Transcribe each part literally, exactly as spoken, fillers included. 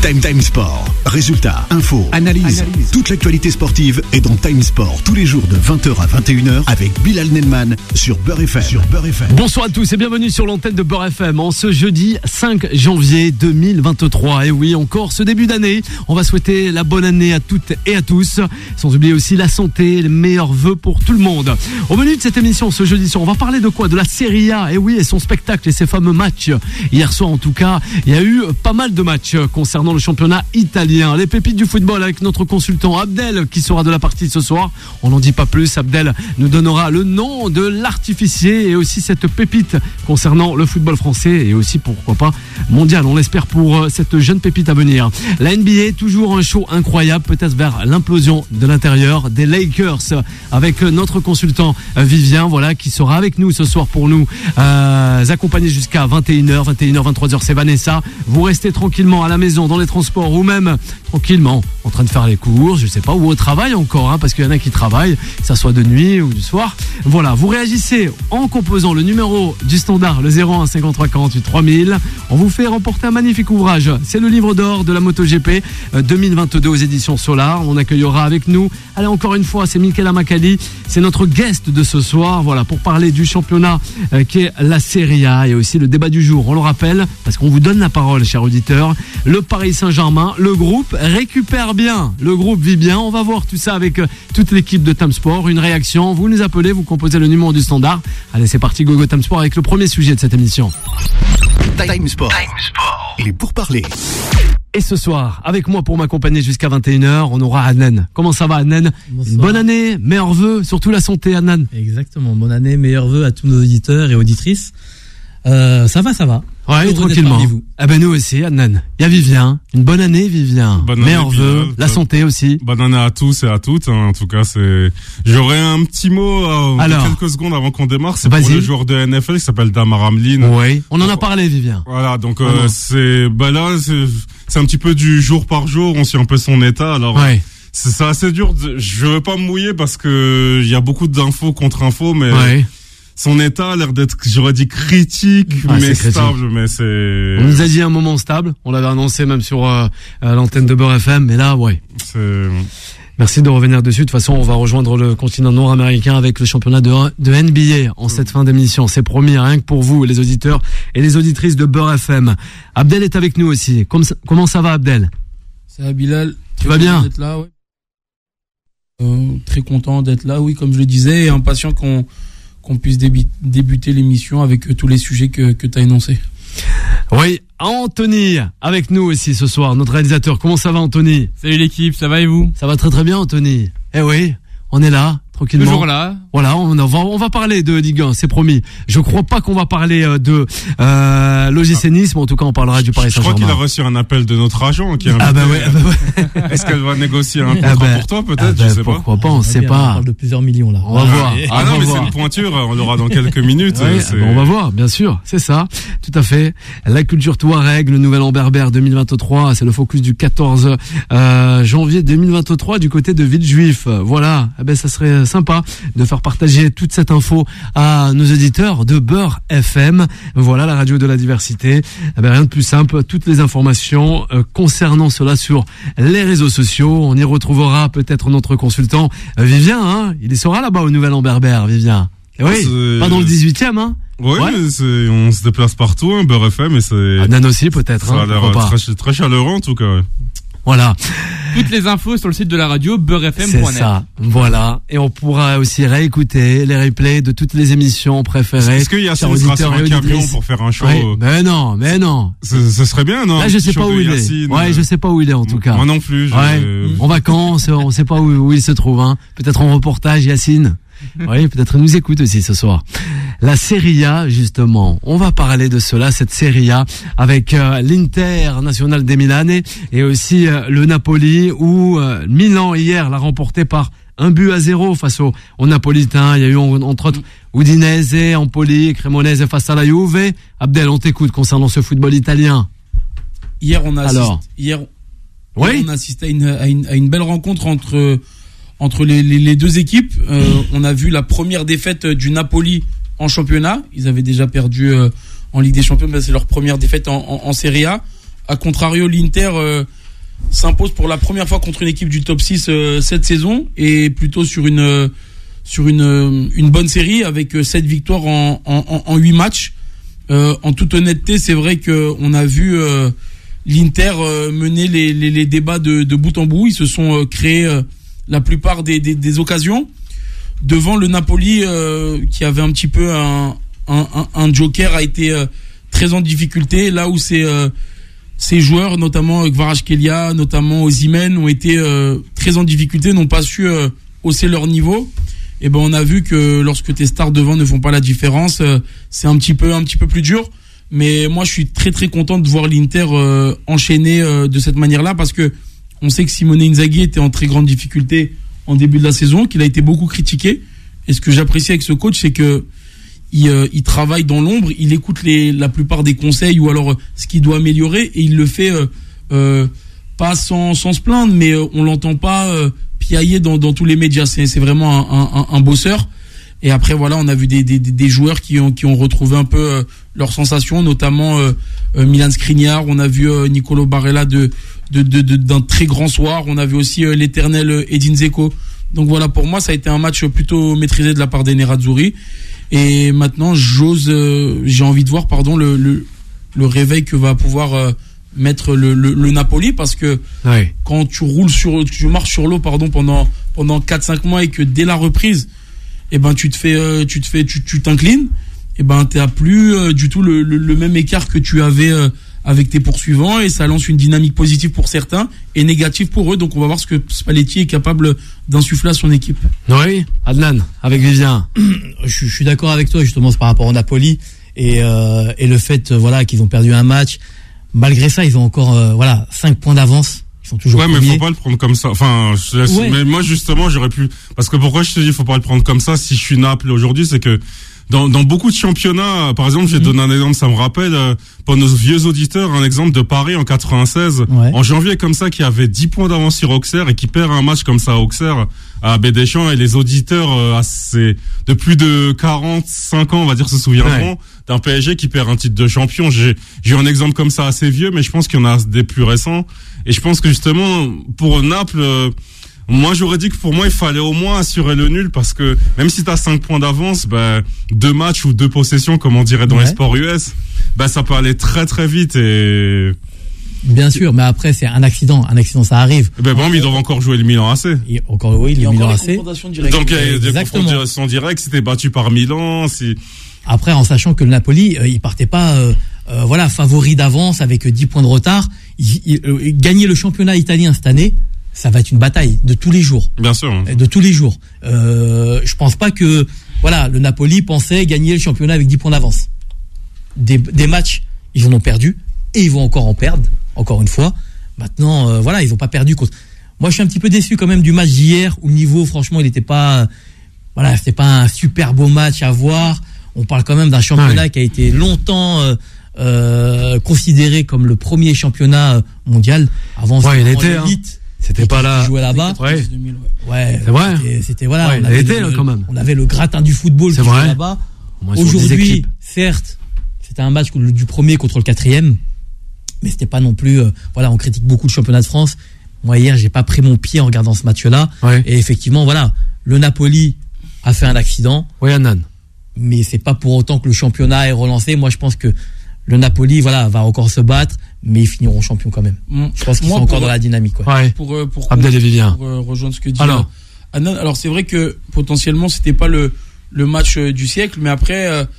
Time Time Sport. Résultats, infos, analyse. Analyse. Toute l'actualité sportive est dans Time Sport tous les jours de vingt heures à vingt et une heures avec Bilal Nelman sur Beurre F M. Sur Beurre F M. Bonsoir à tous et bienvenue sur l'antenne de Beurre F M en ce jeudi cinq janvier deux mille vingt-trois. Et oui, encore ce début d'année, on va souhaiter la bonne année à toutes et à tous. Sans oublier aussi la santé, les meilleurs vœux pour tout le monde. Au menu de cette émission ce jeudi soir, on va parler de quoi? De la Serie A. Et oui, et son spectacle et ses fameux matchs. Hier soir en tout cas, il y a eu pas mal de matchs concernant le championnat italien. Les pépites du football avec notre consultant Abdel qui sera de la partie ce soir. On n'en dit pas plus. Abdel nous donnera le nom de l'artificier et aussi cette pépite concernant le football français et aussi pourquoi pas mondial. On l'espère pour cette jeune pépite à venir. La N B A, toujours un show incroyable, peut-être vers l'implosion de l'intérieur des Lakers avec notre consultant Vivien, voilà, qui sera avec nous ce soir pour nous euh, accompagner jusqu'à vingt et une heures, vingt et une heures, vingt-trois heures. C'est Vanessa. Vous restez tranquillement à la maison, dans les transports ou même tranquillement en train de faire les courses, je sais pas, ou au travail encore, hein, parce qu'il y en a qui travaillent, que ça soit de nuit ou du soir. Voilà, vous réagissez en composant le numéro du standard, le zéro un cinquante-trois quarante-huit trois mille. On vous fait remporter un magnifique ouvrage. C'est le livre d'or de la MotoGP deux mille vingt-deux aux éditions Solar. On accueillera avec nous, allez, encore une fois, c'est Michela Macali, c'est notre guest de ce soir, voilà, pour parler du championnat euh, qui est la Serie A et aussi le débat du jour. On le rappelle, parce qu'on vous donne la parole, chers auditeurs. Le Paris Saint-Germain, le groupe récupère bien, le groupe vit bien. On va voir tout ça avec euh, toute l'équipe de Time Sport. Une réaction, vous nous appelez, vous composez le numéro du standard. Allez, c'est parti, Gogo Time Sport avec le premier sujet de cette émission. Time Sport. Time Sport. Il est pour parler. Et ce soir, avec moi pour m'accompagner jusqu'à vingt et une heures, on aura Adnan. Comment ça va, Adnan? Une bonne année, meilleurs vœux, surtout la santé, Adnan. Exactement, bonne année, meilleurs vœux à tous nos auditeurs et auditrices. Euh, ça va, ça va. Ouais, tranquillement. Ah ben nous aussi, Adnan. Il y a Vivien. Une bonne année, Vivien. Bonne meilleurs année, vœux, Bilal. la santé aussi. Bonne année à tous et à toutes. Hein. En tout cas, c'est. J'aurais un petit mot euh, Alors, de quelques secondes avant qu'on démarre. C'est vas-y. pour le joueur de N F L qui s'appelle Damar Hamlin. Oui. On en a parlé, Vivien. Voilà, donc euh, Ah c'est bah là c'est c'est un petit peu du jour par jour. On suit un peu son état. Alors. Ouais. C'est, c'est assez dur. De, je veux pas me mouiller parce que il y a beaucoup d'infos contre infos, mais. Ouais. Son état a l'air d'être, j'aurais dit critique, Ah, mais c'est stable, critique. mais c'est. On nous a dit un moment stable. On l'avait annoncé même sur euh, l'antenne de Beurre F M. Mais là, ouais. C'est. Merci de revenir dessus. De toute façon, on va rejoindre le continent nord-américain avec le championnat de, de N B A en cette fin d'émission. C'est promis, rien que pour vous, les auditeurs et les auditrices de Beurre F M. Abdel est avec nous aussi. Comment ça, comment ça va, Abdel? Ça va, Bilal? Tu vas bien? D'être là, ouais. euh, très content d'être là, oui, comme je le disais, et impatient qu'on qu'on puisse débi- débuter l'émission avec euh, tous les sujets que, que tu as énoncés. Oui, Anthony avec nous aussi ce soir, notre réalisateur. Comment ça va, Anthony? Salut l'équipe, ça va et vous? Ça va très très bien, Anthony. Eh oui, on est là, tranquillement. Toujours là. Voilà, on va, on va parler de Ligue un, c'est promis. Je crois pas qu'on va parler de euh, l'O G C Nice, mais en tout cas on parlera du Paris Je crois Saint-Germain. qu'il a reçu un appel de notre agent qui a Ah bah ouais, ah bah ouais. Est-ce qu'elle va négocier un contrat Ah bah, pour toi peut-être? ah bah, Je sais pas. pourquoi pas, on sait bien, pas. On parle de plusieurs millions là. On va Ah, voir. Ah, on non, va mais voir. c'est une pointure, on l'aura dans quelques minutes. Ouais, c'est... bon, on va voir, bien sûr, c'est ça, tout à fait. La culture Touareg, le nouvel an berbère deux mille vingt-trois, c'est le focus du quatorze euh, janvier deux mille vingt-trois du côté de Villejuif. Voilà, eh ben ça serait sympa de faire partager toute cette info à nos auditeurs de Beurre F M. Voilà, la radio de la diversité. Eh ben rien de plus simple, toutes les informations euh, concernant cela sur les réseaux sociaux. On y retrouvera peut-être notre consultant euh, Vivien, hein, il y sera là-bas au nouvel an berbère, Vivien. Et oui, C'est- pas dans le dix-huitième, hein. Ouais, Ouais. mais c'est, on se déplace partout, hein, Beurre F M, et c'est, Adnan aussi peut-être, ça hein, a l'air pourquoi pas. très, très chaleureux en tout cas. Ouais. Voilà, Toutes les infos sur le site de la radio beurre f m point net. c'est ça. Voilà, et on pourra aussi réécouter les replays de toutes les émissions préférées. Est-ce qu'il y a chers Yassine sera sur auditeurs un et camion auditrices. pour faire un show? Ouais, mais non, mais non. Ce, ce serait bien, non? Là, je sais Show pas de où il Yassine, est. Ouais, euh, je sais pas où il est en tout cas. Moi non plus. Je... Ouais, en vacances, on sait pas où, où il se trouve, hein. Peut-être en reportage, Yacine. Oui, peut-être il nous écoute aussi ce soir. La Serie A, justement. On va parler de cela, cette Serie A, avec euh, l'International des Milanais et aussi euh, le Napoli, où euh, Milan hier l'a remporté par un but à zéro face aux au Napolitains. Il y a eu entre autres Udinese, Empoli, Cremonese face à la Juve. Abdel, on t'écoute concernant ce football italien. Hier, on a assisté, Alors. hier, Oui. hier, on a assisté à une, à une, à une belle rencontre entre, entre les, les, les deux équipes. Euh, on a vu la première défaite du Napoli en championnat. Ils avaient déjà perdu euh, en Ligue des Champions, mais c'est leur première défaite en, en, en Serie A. A contrario, l'Inter euh, s'impose pour la première fois contre une équipe du top six euh, cette saison et plutôt sur une euh, sur une euh, une bonne série avec euh, sept victoires en en en huit matchs. Euh, en toute honnêteté, c'est vrai que on a vu euh, l'Inter euh, mener les, les les débats de de bout en bout. Ils se sont euh, créés euh, la plupart des, des des occasions devant le Napoli euh, qui avait un petit peu un un un, un joker, a été euh, très en difficulté là où c'est euh, ces joueurs, notamment Kvaratskhelia, notamment Osimhen, ont été euh, très en difficulté, n'ont pas su euh, hausser leur niveau. Et ben on a vu que lorsque tes stars devant ne font pas la différence, euh, c'est un petit peu un petit peu plus dur. Mais moi je suis très très content de voir l'Inter euh, enchaîner euh, de cette manière-là parce que on sait que Simone Inzaghi était en très grande difficulté en début de la saison, qu'il a été beaucoup critiqué. Et ce que j'apprécie avec ce coach, c'est que Il, euh, il travaille dans l'ombre, il écoute les, la plupart des conseils ou alors euh, ce qu'il doit améliorer et il le fait euh, euh, pas sans, sans se plaindre, mais euh, on l'entend pas euh, piailler dans, dans tous les médias. C'est, c'est vraiment un, un, un bosseur. Et après voilà, on a vu des, des, des joueurs qui ont, qui ont retrouvé un peu euh, leurs sensations, notamment euh, euh, Milan Skriniar. On a vu euh, Nicolo Barella de, de, de, de, d'un très grand soir. On a vu aussi euh, l'éternel euh, Edin Dzeko. Donc voilà, pour moi, ça a été un match plutôt maîtrisé de la part des Nerazzurri. Et maintenant, j'ose, euh, j'ai envie de voir, pardon, le le, le réveil que va pouvoir euh, mettre le, le le Napoli, parce que ouais. Quand tu roules sur, tu marches sur l'eau, pardon, pendant pendant quatre cinq mois et que dès la reprise, eh ben tu te fais, euh, tu te fais, tu tu t'inclines, eh ben t'as plus euh, du tout le, le le même écart que tu avais euh, avec tes poursuivants, et ça lance une dynamique positive pour certains et négative pour eux. Donc on va voir ce que Spalletti est capable d'insuffler à son équipe. Oui, Adnan, avec Vivien. Je, je suis d'accord avec toi, justement, c'est par rapport au Napoli et, euh, et le fait euh, voilà, qu'ils ont perdu un match. Malgré ça, ils ont encore euh, voilà, cinq points d'avance. Ils sont toujours ouais, premiers. mais faut pas le prendre comme ça. Enfin, je laisse, ouais. Mais moi, justement, j'aurais pu, parce que pourquoi je te dis, faut pas le prendre comme ça si je suis Naples aujourd'hui, c'est que Dans, dans beaucoup de championnats, par exemple, j'ai mmh. donné un exemple, ça me rappelle, euh, pour nos vieux auditeurs, un exemple de Paris en quatre-vingt-seize, ouais. En janvier comme ça, qui avait dix points d'avance sur Auxerre et qui perd un match comme ça à Auxerre, à Bédeschamps, et les auditeurs euh, assez, de plus de quarante-cinq ans, on va dire, se souviendront ouais. d'un P S G qui perd un titre de champion. J'ai, j'ai eu un exemple comme ça assez vieux, mais je pense qu'il y en a des plus récents. Et je pense que justement, pour Naples, euh, moi, j'aurais dit que pour moi, il fallait au moins assurer le nul, parce que même si t'as cinq points d'avance, bah, deux matchs ou deux possessions, comme on dirait dans ouais. les sports U S, bah, ça peut aller très très vite et... Bien sûr, mais après, c'est un accident. Un accident, ça arrive. Ben bon, mais ils doivent encore jouer le Milan A C. Il, encore, oui, le Milan A C. Donc, il y a des confrontations directes, c'était battu par Milan, si... Après, en sachant que le Napoli, euh, il partait pas, euh, euh, voilà, favori d'avance avec dix points de retard. Il, il, euh, gagner le championnat italien cette année, ça va être une bataille de tous les jours. Bien sûr. De tous les jours. Euh, je pense pas que, voilà, le Napoli pensait gagner le championnat avec dix points d'avance. Des, des matchs, ils en ont perdu et ils vont encore en perdre, encore une fois. Maintenant, euh, voilà, ils ont pas perdu contre. Moi, je suis un petit peu déçu quand même du match d'hier où le niveau, franchement, il était pas, voilà, c'était pas un super beau match à voir. On parle quand même d'un championnat ouais. qui a été longtemps euh, euh, considéré comme le premier championnat mondial. Avant, ouais, il était, l'élite. Hein. C'était pas là. Jouait là-bas. Ouais. Ouais. C'est vrai. C'était, c'était voilà. Ouais, on avait été, le, là, quand même. On avait le gratin du football c'est qui vrai. jouait là-bas. Aujourd'hui, certes, c'était un match du premier contre le quatrième, mais c'était pas non plus. Euh, voilà, on critique beaucoup le championnat de France. Moi hier, j'ai pas pris mon pied en regardant ce match-là. Ouais. Et effectivement, voilà, le Napoli a fait un accident. Oui, Annan. Mais c'est pas pour autant que le championnat est relancé. Moi, je pense que le Napoli, voilà, va encore se battre, mais ils finiront champions quand même. Mmh. Je pense qu'ils Moi, sont encore dans la dynamique, quoi. Ouais. Pour, euh, pour, Abdel et Vivien. Pour euh, rejoindre ce que dit alors. Annan. Alors, c'est vrai que potentiellement, c'était pas le, le match euh, du siècle, mais après, euh,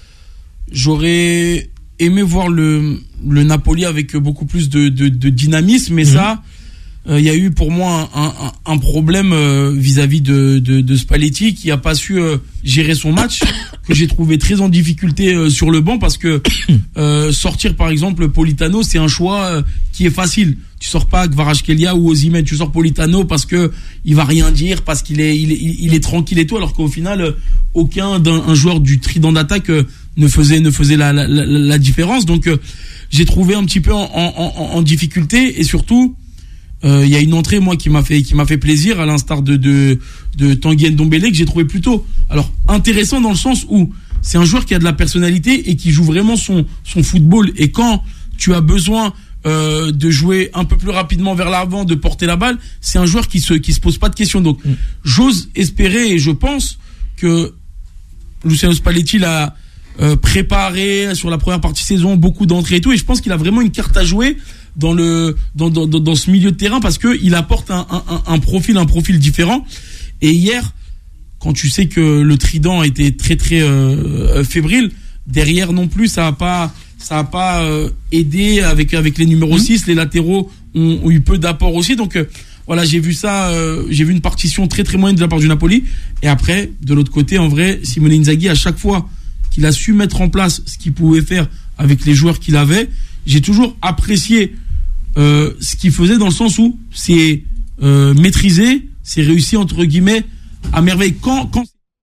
j'aurais aimé voir le, le Napoli avec beaucoup plus de, de, de dynamisme, mais mmh. ça, il euh, y a eu pour moi un, un, un problème euh, vis-à-vis de, de, de Spalletti qui a pas su euh, gérer son match, que j'ai trouvé très en difficulté euh, sur le banc, parce que euh, sortir par exemple Politano, c'est un choix euh, qui est facile. Tu sors pas Kvaratskhelia ou Osimhen, tu sors Politano parce que il va rien dire, parce qu'il est il est, il est tranquille et tout, alors qu'au final euh, aucun d'un un joueur du trident d'attaque euh, ne faisait ne faisait la la, la, la différence. Donc euh, j'ai trouvé un petit peu en, en, en, en difficulté, et surtout il euh, y a une entrée moi qui m'a fait qui m'a fait plaisir, à l'instar de de de Tanguy Ndombele, que j'ai trouvé plutôt alors intéressant dans le sens où c'est un joueur qui a de la personnalité et qui joue vraiment son son football, et quand tu as besoin euh, de jouer un peu plus rapidement vers l'avant, de porter la balle. C'est un joueur qui se qui se pose pas de questions. Donc, mm. j'ose espérer et je pense que Luciano Spalletti l'a euh, préparé sur la première partie de saison, beaucoup d'entrées et tout. Et je pense qu'il a vraiment une carte à jouer dans le dans dans dans ce milieu de terrain parce que il apporte un un, un profil un profil différent. Et hier, quand tu sais que le trident était très très euh, fébrile, derrière non plus ça a pas ça a pas euh, aidé avec avec les numéros mmh. six, les latéraux ont, ont eu peu d'apport aussi. Donc euh, voilà, j'ai vu ça, euh, j'ai vu une partition très très moyenne de la part du Napoli. Et après, de l'autre côté, en vrai, Simone Inzaghi, à chaque fois qu'il a su mettre en place ce qu'il pouvait faire avec les joueurs qu'il avait, j'ai toujours apprécié euh, ce qu'il faisait dans le sens où c'est euh, maîtrisé, c'est réussi entre guillemets à merveille. Quand quand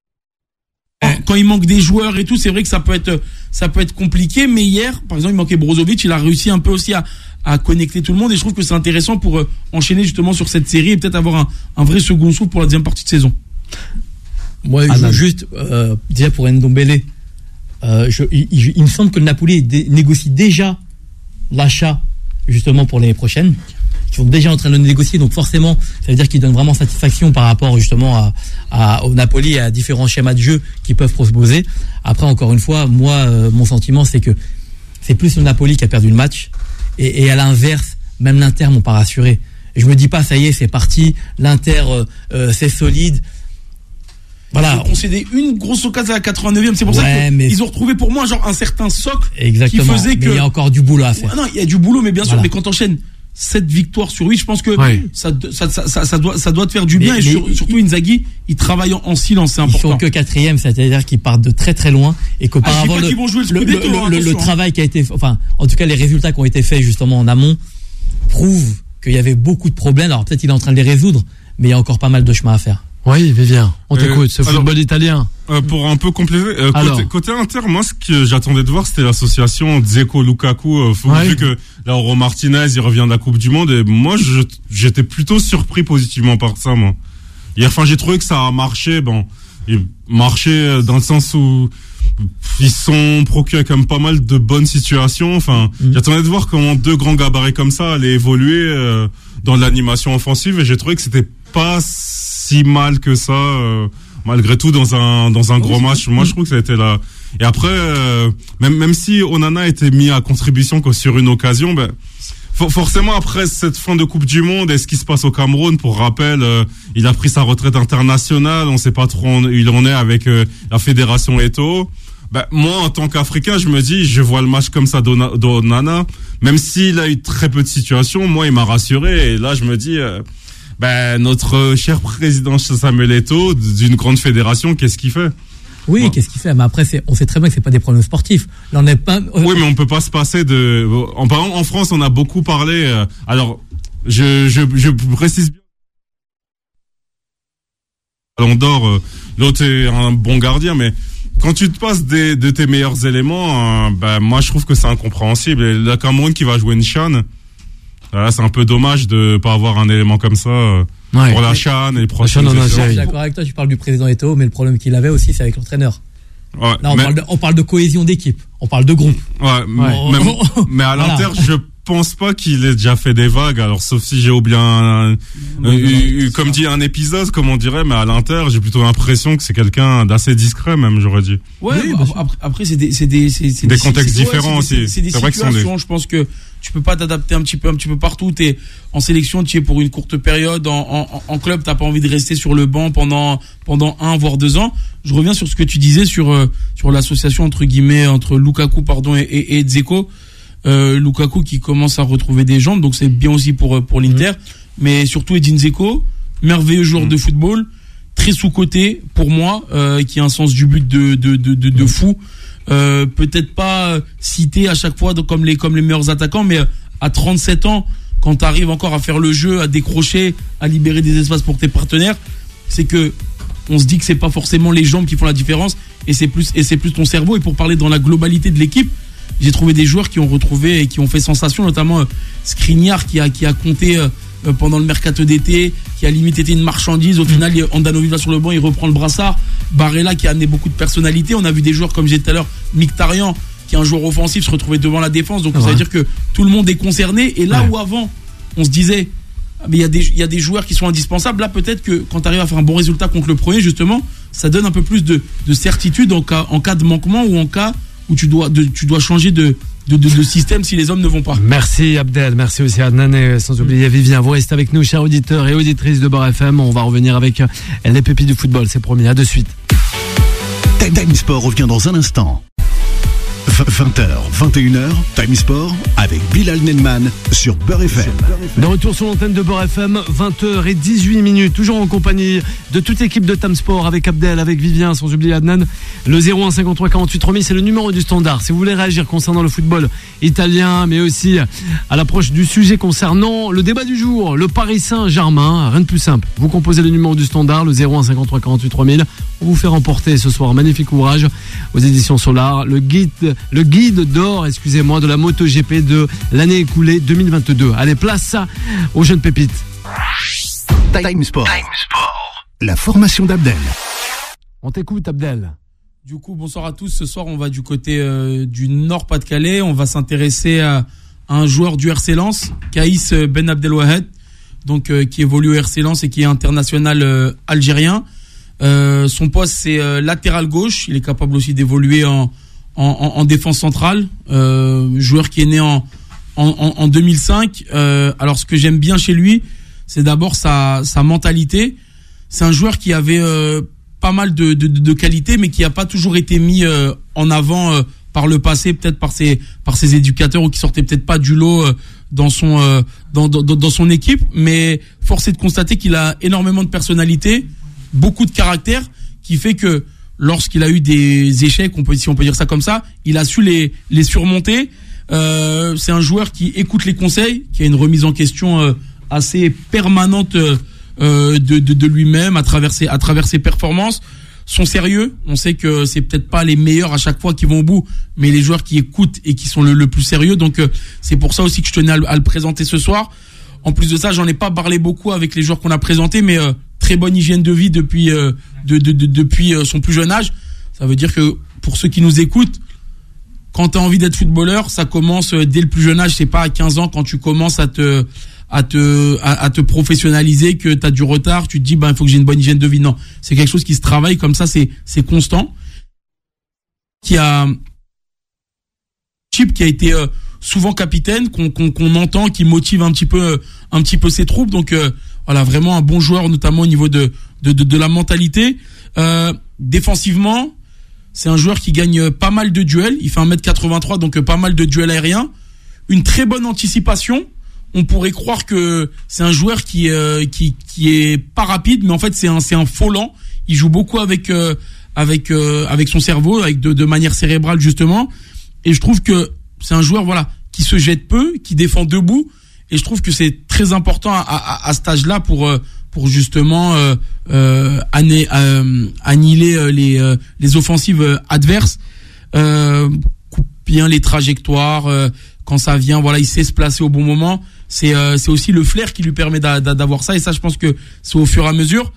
quand il manque des joueurs et tout, c'est vrai que ça peut être ça peut être compliqué. Mais hier, par exemple, il manquait Brozovic, il a réussi un peu aussi à à connecter tout le monde et je trouve que c'est intéressant pour euh, enchaîner justement sur cette série et peut-être avoir un, un vrai second souffle pour la deuxième partie de saison. Moi, ah, je, juste euh, déjà pour Ndombele, euh, je, il, il, il me semble que le Napoli dé, négocie déjà l'achat justement pour l'année prochaine. Ils sont déjà en train de le négocier, donc forcément, ça veut dire qu'ils donnent vraiment satisfaction par rapport justement à, à, au Napoli et à différents schémas de jeu qu'ils peuvent proposer. Après, encore une fois, moi, euh, mon sentiment, c'est que c'est plus le Napoli qui a perdu le match. Et, et à l'inverse, même l'Inter m'ont pas rassuré. Et je me dis pas, ça y est, c'est parti. L'Inter, euh, euh, c'est solide. Voilà. Ils ont concédé une grosse occasion à la quatre-vingt-neuvième. C'est pour ouais, ça qu'ils ont retrouvé pour moi genre un certain socle. Exactement. Qui faisait que. Mais il y a encore du boulot à faire. Ouais, non, il y a du boulot, mais bien sûr. Voilà. Mais quand t'enchaînes sept victoires sur huit, je pense que ouais. ça, ça, ça, ça, ça doit, ça doit te faire du mais, bien. Et sur, surtout Inzaghi, il travaille en, en silence, c'est important. Ils sont que quatrième, c'est-à-dire qu'ils partent de très très loin et qu'auparavant ah, le, le, le, le, hein, le, le travail qui a été, enfin, en tout cas les résultats qui ont été faits justement en amont prouvent qu'il y avait beaucoup de problèmes. Alors peut-être il est en train de les résoudre, mais il y a encore pas mal de chemin à faire. Oui, Vivien, on t'écoute, euh, ce football alors, italien. Euh, pour un peu compléter, euh, côté, côté Inter, moi, ce que j'attendais de voir, c'était l'association Dzeko-Lukaku. Euh, ouais. Vu que Lauro Martinez, il revient de la Coupe du Monde, et moi, je, j'étais plutôt surpris positivement par ça, moi. Hier, enfin, j'ai trouvé que ça a marché, bon, il marchait dans le sens où ils sont procurés quand même pas mal de bonnes situations. Enfin, mmh. j'attendais de voir comment deux grands gabarits comme ça allaient évoluer euh, dans l'animation offensive, et j'ai trouvé que c'était pas si mal que ça, euh, malgré tout, dans un dans un oui, gros match. Moi, je trouve que ça a été là. Et après, euh, même même si Onana a été mis à contribution que sur une occasion, ben for- forcément après cette fin de Coupe du Monde et ce qui se passe au Cameroun, pour rappel, euh, il a pris sa retraite internationale. On sait pas trop où il en est avec euh, la fédération Eto'o. Ben moi, en tant qu'Africain, je me dis, je vois le match comme ça d'Ona- d'Onana, même s'il a eu très peu de situations, moi, il m'a rassuré. Et là, je me dis. Euh, Ben, notre cher président Samuel Eto'o, d'une grande fédération, qu'est-ce qu'il fait? Oui, bon. Qu'est-ce qu'il fait? Mais après, c'est, on sait très bien que c'est pas des problèmes sportifs. Là, on est pas. Oui, mais on peut pas se passer de. En parlant en France, on a beaucoup parlé. Euh, alors, je, je, je précise bien. Ballon d'or, euh, l'autre est un bon gardien, mais quand tu te passes des, de tes meilleurs éléments, euh, ben moi, je trouve que c'est incompréhensible. Et le Cameroun qui va jouer une CHAN. Là, c'est un peu dommage de pas avoir un élément comme ça euh, ouais. pour la CHAN et les prochaines. Je suis d'accord avec toi, tu parles du président Eto'o, mais le problème qu'il avait aussi, c'est avec l'entraîneur. Ouais, Là, on, mais... parle de, on parle de cohésion d'équipe, on parle de groupe. Ouais, ouais. Mais, mais à voilà. l'Inter, je pense pas qu'il ait déjà fait des vagues. Alors, sauf si j'ai oublié un, un, un comme dit un épisode, comme on dirait, mais à l'Inter, j'ai plutôt l'impression que c'est quelqu'un d'assez discret, même, j'aurais dit. Ouais, oui, bah, après, après, c'est des, c'est des, c'est, c'est des, des contextes c'est, différents c'est, aussi. C'est, c'est des c'est situations. Vrai que des... Je pense que tu peux pas t'adapter un petit peu, un petit peu partout. T'es en sélection, tu es pour une courte période. En, en, en club, t'as pas envie de rester sur le banc pendant, pendant un voire deux ans. Je reviens sur ce que tu disais sur, euh, sur l'association entre guillemets entre Lukaku, pardon, et, et, et Dzeko. Euh, Lukaku qui commence à retrouver des jambes, donc c'est bien aussi pour pour l'Inter, mmh. mais surtout Edin Dzeko, merveilleux joueur mmh. de football, très sous-coté pour moi, euh, qui a un sens du but de de de de, de mmh. fou. Euh, peut-être pas cité à chaque fois comme les comme les meilleurs attaquants, mais à trente-sept ans, quand tu arrives encore à faire le jeu, à décrocher, à libérer des espaces pour tes partenaires, c'est que on se dit que c'est pas forcément les jambes qui font la différence, et c'est plus et c'est plus ton cerveau. Et pour parler dans la globalité de l'équipe, j'ai trouvé des joueurs qui ont retrouvé et qui ont fait sensation, notamment euh, Skriniar qui a qui a compté euh, pendant le mercato d'été, qui a limite été une marchandise. Au final, Andanovic va sur le banc, il reprend le brassard. Barella qui a amené beaucoup de personnalité. On a vu des joueurs comme j'ai dit tout à l'heure, Mkhitaryan qui est un joueur offensif, se retrouver devant la défense. Donc, Ouais. ça veut dire que tout le monde est concerné. Et là Ouais. où avant, on se disait, ah, mais il y a des, il y a des joueurs qui sont indispensables. Là, peut-être que quand tu arrives à faire un bon résultat contre le premier, justement, ça donne un peu plus de, de certitude en cas, en cas de manquement ou en cas où tu dois, de, tu dois changer de, de, de, de système si les hommes ne vont pas. Merci Abdel, merci aussi Adnan et sans oublier Vivien. Vous restez avec nous, chers auditeurs et auditrices de Beurre F M. On va revenir avec les pépites du football, c'est promis. À de suite. Time Sport revient dans un instant. vingt heures, vingt et une heures, Time Sport avec Bilal Nelman sur Beurre F M. De retour sur l'antenne de Beurre F M, vingt heures dix-huit minutes, toujours en compagnie de toute l'équipe de Time Sport, avec Abdel, avec Vivien, sans oublier Adnan. Le zéro un cinquante-trois quarante-huit trois mille, c'est le numéro du standard. Si vous voulez réagir concernant le football italien, mais aussi à l'approche du sujet concernant le débat du jour, le Paris Saint-Germain, rien de plus simple. Vous composez le numéro du standard, le zéro un cinquante-trois quarante-huit trois mille. On vous fait remporter ce soir un magnifique ouvrage aux éditions Solar, le guide, le guide d'or, excusez-moi, de la MotoGP de l'année écoulée deux mille vingt-deux. Allez, place aux jeunes pépites. Time Sport. La formation d'Abdel. On t'écoute, Abdel. Du coup, bonsoir à tous. Ce soir, on va du côté euh, du Nord-Pas-de-Calais. On va s'intéresser à, à un joueur du R C Lens, Kaïs Ben Abdelwahed, donc euh, qui évolue au R C Lens et qui est international euh, algérien. Euh, son poste, c'est euh, latéral gauche. Il est capable aussi d'évoluer en, en, en, en défense centrale. Euh, joueur qui est né en, en, en, en deux mille cinq. Euh, alors, ce que j'aime bien chez lui, c'est d'abord sa, sa mentalité. C'est un joueur qui avait euh, pas mal de, de, de qualités, mais qui n'a pas toujours été mis euh, en avant euh, par le passé, peut-être par ses, par ses éducateurs, ou qui sortait peut-être pas du lot euh, dans son, euh, dans, dans, dans son équipe. Mais force est de constater qu'il a énormément de personnalité, beaucoup de caractère, qui fait que lorsqu'il a eu des échecs, on peut, si on peut dire ça comme ça, il a su les, les surmonter. Euh, c'est un joueur qui écoute les conseils, qui a une remise en question euh, assez permanente euh, de, de, de lui-même à travers ses, à travers ses performances. Son sérieux, on sait que c'est peut-être pas les meilleurs à chaque fois qui vont au bout, mais les joueurs qui écoutent et qui sont le, le plus sérieux. Donc euh, c'est pour ça aussi que je tenais à, à le présenter ce soir. En plus de ça, j'en ai pas parlé beaucoup avec les joueurs qu'on a présentés, mais euh, très bonne hygiène de vie depuis euh, de, de, de, depuis euh, son plus jeune âge. Ça veut dire que pour ceux qui nous écoutent, quand tu as envie d'être footballeur, ça commence dès le plus jeune âge. C'est pas à quinze ans quand tu commences à te à te à, à te professionnaliser que tu as du retard, tu te dis ben il faut que j'ai une bonne hygiène de vie. Non, c'est quelque chose qui se travaille comme ça, c'est c'est constant. Qui a Chip qui a été euh, souvent capitaine, qu'on qu'on qu'on entend, qui motive un petit peu un petit peu ses troupes. Donc euh, voilà, vraiment un bon joueur, notamment au niveau de de de, de la mentalité. Euh, défensivement, c'est un joueur qui gagne pas mal de duels. Il fait un mètre quatre-vingt-trois, donc pas mal de duels aériens. Une très bonne anticipation. On pourrait croire que c'est un joueur qui euh, qui qui est pas rapide, mais en fait c'est un c'est un faux lent. Il joue beaucoup avec euh, avec euh, avec son cerveau, avec de de manière cérébrale justement. Et je trouve que c'est un joueur voilà qui se jette peu, qui défend debout. Et je trouve que c'est très important à à, à cet âge-là pour euh, pour justement euh, euh, anné, euh, annihiler euh, les euh, les offensives euh, adverses. Euh, coupe bien les trajectoires. Euh, quand ça vient, voilà, il sait se placer au bon moment. C'est euh, c'est aussi le flair qui lui permet d'a, d'a, d'avoir ça, et ça je pense que c'est au fur et à mesure.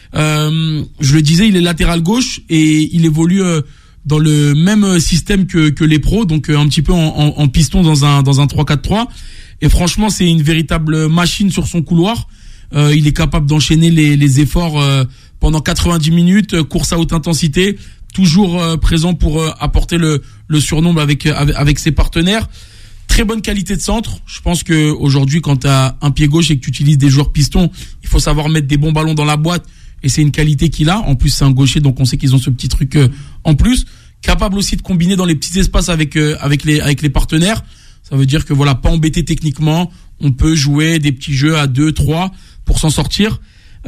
Euh, je le disais, il est latéral gauche et il évolue euh, dans le même système que que les pros, donc euh, un petit peu en, en, en piston dans un dans un trois quatre trois. Et franchement, c'est une véritable machine sur son couloir. Euh, il est capable d'enchaîner les les efforts euh, pendant quatre-vingt-dix minutes, course à haute intensité, toujours euh, présent pour euh, apporter le le surnombre avec avec, avec ses partenaires. Très bonne qualité de centre. Je pense que aujourd'hui, quand tu as un pied gauche et que tu utilises des joueurs pistons, il faut savoir mettre des bons ballons dans la boîte, et c'est une qualité qu'il a. En plus, c'est un gaucher, donc on sait qu'ils ont ce petit truc euh, en plus. Capable aussi de combiner dans les petits espaces avec euh, avec les avec les partenaires. Ça veut dire que voilà, pas embêté techniquement, on peut jouer des petits jeux à deux, trois pour s'en sortir.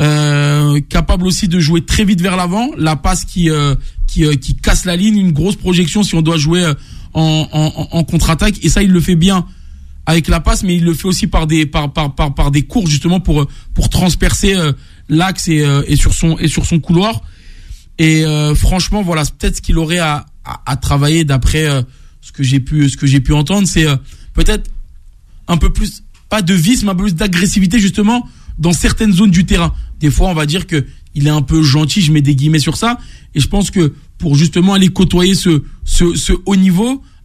Euh, capable aussi de jouer très vite vers l'avant, la passe qui euh, qui euh, qui casse la ligne, une grosse projection si on doit jouer euh, En, en, en contre-attaque, et ça il le fait bien avec la passe, mais il le fait aussi par des par par par, par des courses justement pour pour transpercer euh, l'axe et, euh, et sur son et sur son couloir. Et euh, franchement voilà, peut-être ce qu'il aurait à à, à travailler d'après euh, ce que j'ai pu ce que j'ai pu entendre, c'est euh, peut-être un peu plus, pas de vice, mais un peu plus d'agressivité justement dans certaines zones du terrain. Des fois on va dire que il est un peu gentil, je mets des guillemets sur ça, et je pense que pour justement aller côtoyer ce ce ce haut niveau,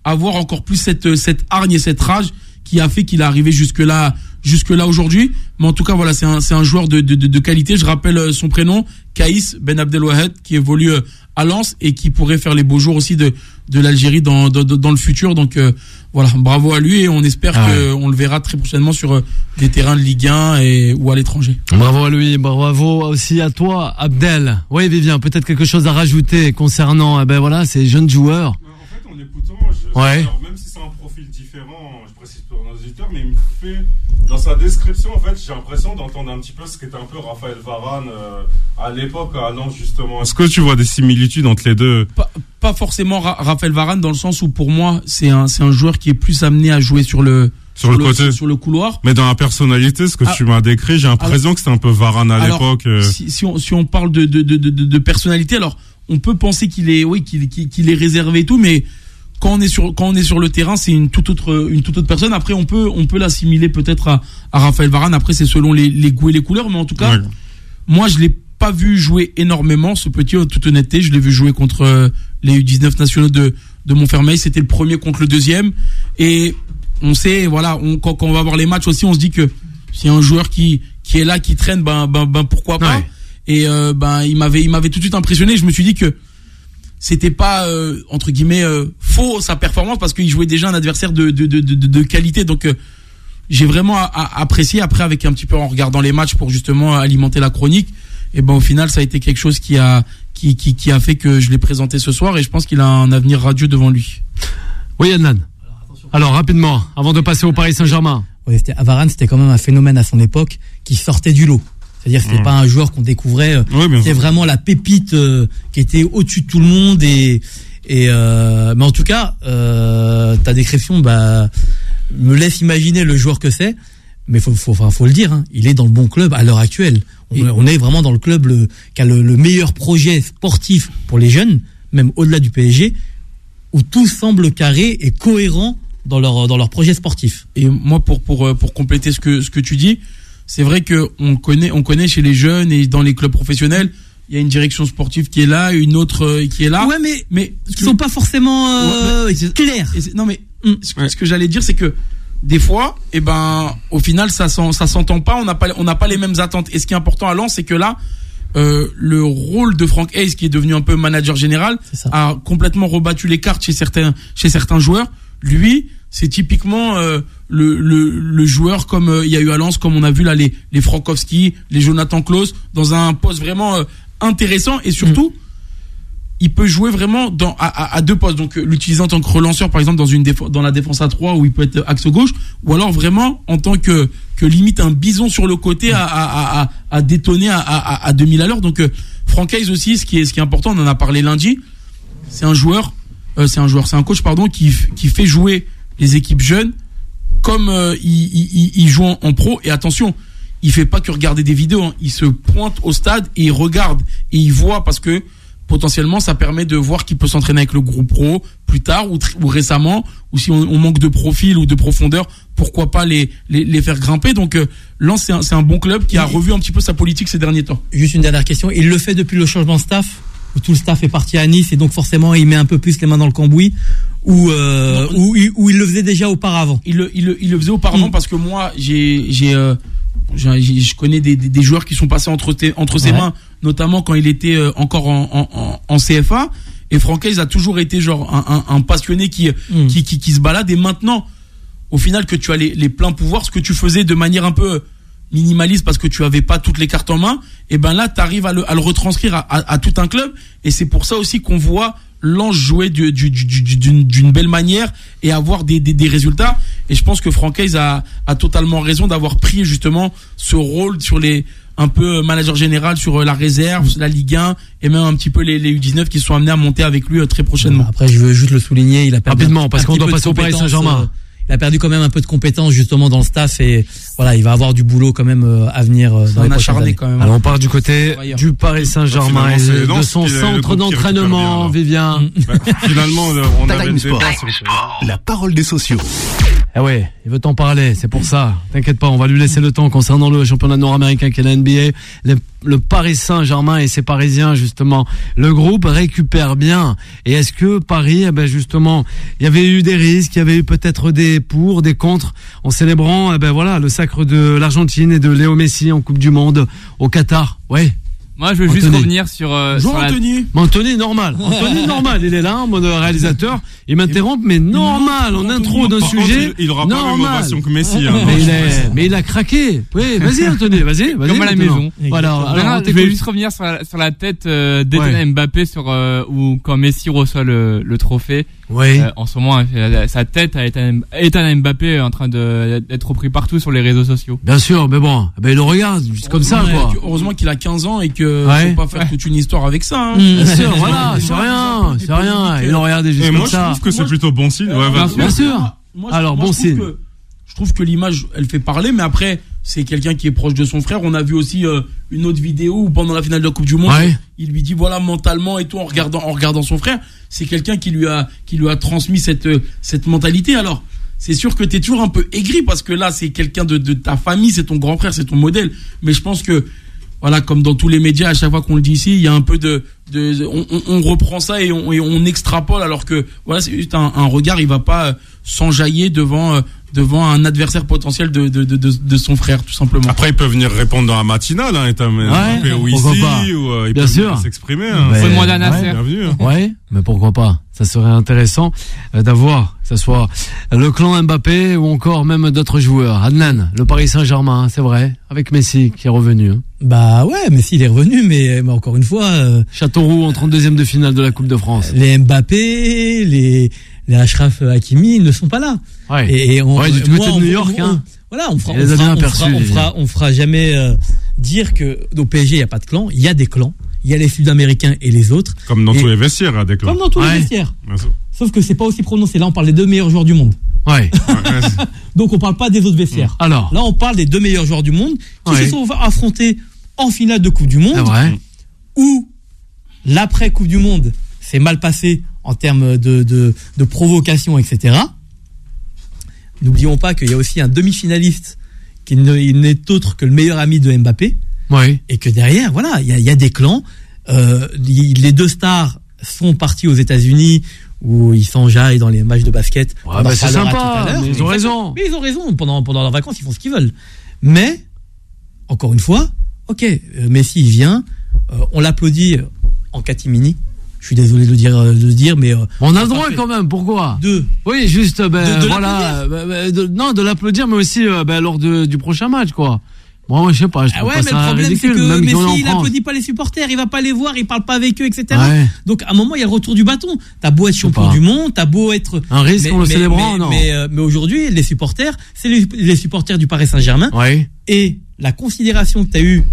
avoir encore plus cette cette hargne et cette rage qui a fait qu'il est arrivé jusque là jusque là aujourd'hui. Mais en tout cas voilà, c'est un c'est un joueur de de de qualité. Je rappelle son prénom, Kaïs Ben Abdelwahed, qui évolue à Lens et qui pourrait faire les beaux jours aussi de de l'Algérie dans dans dans le futur. Donc euh, voilà, bravo à lui et on espère ah ouais. qu'on le verra très prochainement sur euh, des terrains de Ligue un et ou à l'étranger. Bravo à lui, bravo aussi à toi Abdel. Oui Vivien, peut-être quelque chose à rajouter concernant eh ben voilà ces jeunes joueurs. En fait, en écoutant, je, ouais. alors, même si c'est un profil différent, je précise pour nos auditeurs, mais il me fait dans sa description, en fait, j'ai l'impression d'entendre un petit peu ce qu'était un peu Raphaël Varane euh, à l'époque à Lens justement. Est-ce que tu vois des similitudes entre les deux? Pas, pas forcément Ra- Raphaël Varane dans le sens où pour moi c'est un c'est un joueur qui est plus amené à jouer sur le sur, sur le, le côté sur, sur le couloir. Mais dans la personnalité, ce que ah, tu m'as décrit, j'ai l'impression alors, que c'était un peu Varane à alors, l'époque. Euh... Si, si on si on parle de de de de, de personnalité, alors on peut penser qu'il est oui qu'il qu'il, qu'il est réservé et tout, mais quand on est sur quand on est sur le terrain, c'est une toute autre une toute autre personne. Après, on peut on peut l'assimiler peut-être à, à Raphaël Varane. Après, c'est selon les, les goûts et les couleurs, mais en tout cas, ouais. moi, je l'ai pas vu jouer énormément. Ce petit, en toute honnêteté, je l'ai vu jouer contre euh, les U dix-neuf nationaux de de Montfermeil. C'était le premier contre le deuxième, et on sait, voilà, on, quand, quand on va voir les matchs aussi, on se dit que s'il y a un joueur qui qui est là, qui traîne, ben ben ben pourquoi pas. Ouais. Et euh, ben il m'avait il m'avait tout de suite impressionné. Je me suis dit que c'était pas euh, entre guillemets euh, faux sa performance parce qu'il jouait déjà un adversaire de de de de, de qualité. Donc euh, j'ai vraiment a, a, apprécié. Après, avec un petit peu en regardant les matchs pour justement alimenter la chronique, et ben au final ça a été quelque chose qui a qui qui qui a fait que je l'ai présenté ce soir et je pense qu'il a un avenir radieux devant lui. Oui, Adnan. Alors rapidement, avant de passer au Paris Saint-Germain. Oui, c'était Varane, c'était quand même un phénomène à son époque qui sortait du lot. C'est-à-dire que c'était mmh. pas un joueur qu'on découvrait, oui, c'était vraiment la pépite euh, qui était au-dessus de tout le monde et et euh, mais en tout cas, euh, ta description bah me laisse imaginer le joueur que c'est, mais faut faut enfin faut le dire, hein, il est dans le bon club à l'heure actuelle. On, et, on est vraiment dans le club le, qui a le, le meilleur projet sportif pour les jeunes, même au-delà du P S G, où tout semble carré et cohérent dans leur dans leur projet sportif. Et moi pour pour pour compléter ce que ce que tu dis, c'est vrai que on connaît, on connaît chez les jeunes et dans les clubs professionnels, il y a une direction sportive qui est là, une autre euh, qui est là. Ouais, mais mais qui que... sont pas forcément euh, ouais, clairs. Non, mais mm. ce, ouais. ce que j'allais dire, c'est que des fois, eh ben, au final, ça ça s'entend pas. On n'a pas, on n'a pas les mêmes attentes. Et ce qui est important à Lens, c'est que là, euh, le rôle de Franck Hayes, qui est devenu un peu manager général, a complètement rebattu les cartes chez certains, chez certains joueurs. Lui, c'est typiquement euh, le, le le joueur comme il euh, y a eu à Lens, comme on a vu là les les Frankowski, les Jonathan Klaus, dans un poste vraiment euh, intéressant et surtout mmh. il peut jouer vraiment dans à, à, à deux postes, donc euh, l'utiliser en tant que relanceur par exemple dans une défense, dans la défense à trois où il peut être axe gauche, ou alors vraiment en tant que que limite un bison sur le côté mmh. à, à à à détonner à à à deux mille à l'heure. Donc euh, Franck Hayes aussi, ce qui est ce qui est important, on en a parlé lundi, c'est un joueur euh, c'est un joueur c'est un coach pardon qui qui fait jouer les équipes jeunes comme euh, il, il, il joue en, en pro. Et attention, il fait pas que regarder des vidéos, hein. Il se pointe au stade et il regarde et il voit, parce que potentiellement ça permet de voir qu'il peut s'entraîner avec le groupe pro plus tard ou, ou récemment, ou si on, on manque de profil ou de profondeur, pourquoi pas les les, les faire grimper. Donc euh, Lens c'est un, c'est un bon club qui a revu un petit peu sa politique ces derniers temps. Juste une dernière question, il le fait depuis le changement de staff, où tout le staff est parti à Nice et donc forcément il met un peu plus les mains dans le cambouis, ou euh, où, où il le faisait déjà auparavant. Il le il le, il le faisait auparavant mmh. parce que moi j'ai j'ai, euh, j'ai je connais des, des des joueurs qui sont passés entre tes, entre ses ouais. mains, notamment quand il était euh, encore en, en en C F A, et Franck Hayes a toujours été genre un un, un passionné qui, mmh. qui qui qui se balade. Et maintenant au final que tu as les les pleins pouvoirs, ce que tu faisais de manière un peu minimaliste parce que tu avais pas toutes les cartes en main, et ben là tu arrives à le à le retranscrire à, à à tout un club. Et c'est pour ça aussi qu'on voit Lens jouer du, du, du, du, d'une, d'une belle manière et avoir des, des, des résultats. Et je pense que Franck Hayes a, a totalement raison d'avoir pris justement ce rôle sur les, un peu manager général sur la réserve, la Ligue un et même un petit peu les, les U dix-neuf qui sont amenés à monter avec lui très prochainement. Après, je veux juste le souligner, il a perdu rapidement parce qu'on doit passer au Paris Saint-Germain. Euh, il a perdu quand même un peu de compétences justement dans le staff, et voilà, il va avoir du boulot quand même euh, à venir euh, dans les prochaines années. Quand même. Alors on part du côté du Paris Saint-Germain et de, de son centre d'entraînement, Vivien. Bah, finalement, on a Time Sport, la parole des sociaux. Eh ouais, il veut t'en parler, c'est pour ça. T'inquiète pas, on va lui laisser le temps concernant le championnat nord-américain qui est la N B A. Le, le Paris Saint-Germain et ses Parisiens, justement, le groupe récupère bien. Et est-ce que Paris, eh ben justement, il y avait eu des risques, il y avait eu peut-être des pour, des contre, en célébrant, eh ben voilà, le sacre de l'Argentine et de Léo Messi en Coupe du Monde au Qatar. Ouais. Moi, je veux Anthony. juste revenir sur. Euh, Bonjour sur la... Anthony. Mais Anthony, normal. Anthony, normal. Il est là, en mode réalisateur. Il m'interrompt, mais normal, en intro d'un Par contre, sujet. il aura pas la même normal. ovation que Messi. Hein, Mais il, est, mais il a craqué. Oui, vas-y, Anthony, vas-y. vas-y Comme à la maintenant. maison. Voilà. Non, Alors, non, on je t'écoute. vais juste revenir sur la, sur la tête euh, d'Ethan Ouais. Mbappé sur euh, où quand Messi reçoit le, le trophée. Oui. Euh, en ce moment, euh, sa tête à Ethan, Ethan Mbappé est en train de, d'être repris partout sur les réseaux sociaux. Bien sûr, mais bon, ben il le regarde, juste comme ça, Heureusement quoi. qu'il- Heureusement qu'il a quinze ans et que Ouais. faut pas faire toute une histoire avec ça. Hein. Bien sûr, voilà, c'est rien, c'est rien. Il le regardait juste Et comme moi, je ça. trouve que c'est Moi, plutôt bon signe. Ouais, bien vas-y. sûr. Bien sûr. Moi, je- Alors, moi, bon je trouve signe. que- je trouve que l'image, elle fait parler, mais après, c'est quelqu'un qui est proche de son frère. On a vu aussi euh, une autre vidéo où pendant la finale de la Coupe du Monde, Ouais. il lui dit voilà mentalement et tout en regardant, en regardant son frère. C'est quelqu'un qui lui a, qui lui a transmis cette, euh, cette mentalité. Alors, c'est sûr que t'es toujours un peu aigri parce que là, c'est quelqu'un de, de ta famille, c'est ton grand frère, c'est ton modèle. Mais je pense que voilà, comme dans tous les médias, à chaque fois qu'on le dit ici, il y a un peu de, de on, on, on reprend ça et on, et on extrapole, alors que voilà, c'est juste un, un regard, il va pas euh, s'enjailler devant, euh, devant un adversaire potentiel de, de, de, de, de son frère, tout simplement. Après, il peut venir répondre dans la matinale, hein, Ethan Mbappé, ou pourquoi ici, pas. ou euh, il Bien peut sûr. venir s'exprimer. Hein. Ben, Faut demander à ouais. Nasser. Bienvenue. Hein. Ouais, mais pourquoi pas? Ça serait intéressant euh, d'avoir, que ce soit le clan Mbappé ou encore même d'autres joueurs. Adnan, le Paris Saint-Germain, c'est vrai, avec Messi qui est revenu. Hein. Bah ouais, Messi il est revenu, mais, mais encore une fois, euh, Châteauroux en trente-deuxième de finale de la Coupe de France. les Mbappé, les, les Achraf Hakimi, ils ne sont pas là. Ouais. Et, et on, Ouais, du côté moi, de on- New York, on- hein. Voilà, on fera, Il on les a fera, bien on aperçus, fera, on les fera, on fera jamais euh, dire que au P S G il y a pas de clan. Il y a des clans. Il y a les Sud-Américains et les autres. Comme dans Et- tous les vestiaires, à des clans. Comme dans tous Ouais. les vestiaires. Bien sûr. Sauf que c'est pas aussi prononcé. Là, on parle des deux meilleurs joueurs du monde. Ouais. Ouais, ouais, Donc on parle pas des autres vestiaires. Alors, Là, on parle des deux meilleurs joueurs du monde qui Ouais. se sont affrontés en finale de Coupe du Monde, c'est vrai. où l'après Coupe du Monde s'est mal passé en termes de, de, de provocation, et cetera. N'oublions pas qu'il y a aussi un demi-finaliste qui ne- il n'est autre que le meilleur ami de Mbappé, Oui. et que derrière, voilà, il y a, il y a des clans. Euh, les les deux stars sont partis aux États-Unis où ils s'enjaillent dans les matchs de basket. Ouais, On bah, en c'est parlera sympa, tout à l'heure. mais ils ont raison. Mais ils ont raison. Pendant, pendant leurs vacances, ils font ce qu'ils veulent. Mais, encore une fois, ok, euh, Messi, il vient. Euh, on l'applaudit en catimini. Je suis désolé de le dire, de le dire, mais euh, On a le ça droit fait quand même, pourquoi? deux. Oui, juste, ben, De- de voilà, ben, ben, de- non, de l'applaudir, mais aussi, euh, ben, lors de, du prochain match, quoi. Moi, moi, je sais pas, je Ah trouve ouais, pas mais le ça problème, c'est ridicule, que même si on est en Messi, il France. applaudit pas les supporters, il va pas les voir, il parle pas avec eux, et cetera. Ouais. Donc, à un moment, il y a le retour du bâton. T'as beau être champion pas. du monde, t'as beau être. Un risque en le célébrant, mais, non? Mais, euh, mais aujourd'hui, les supporters, c'est les, les supporters du Paris Saint-Germain. Oui. Et la considération que t'as eue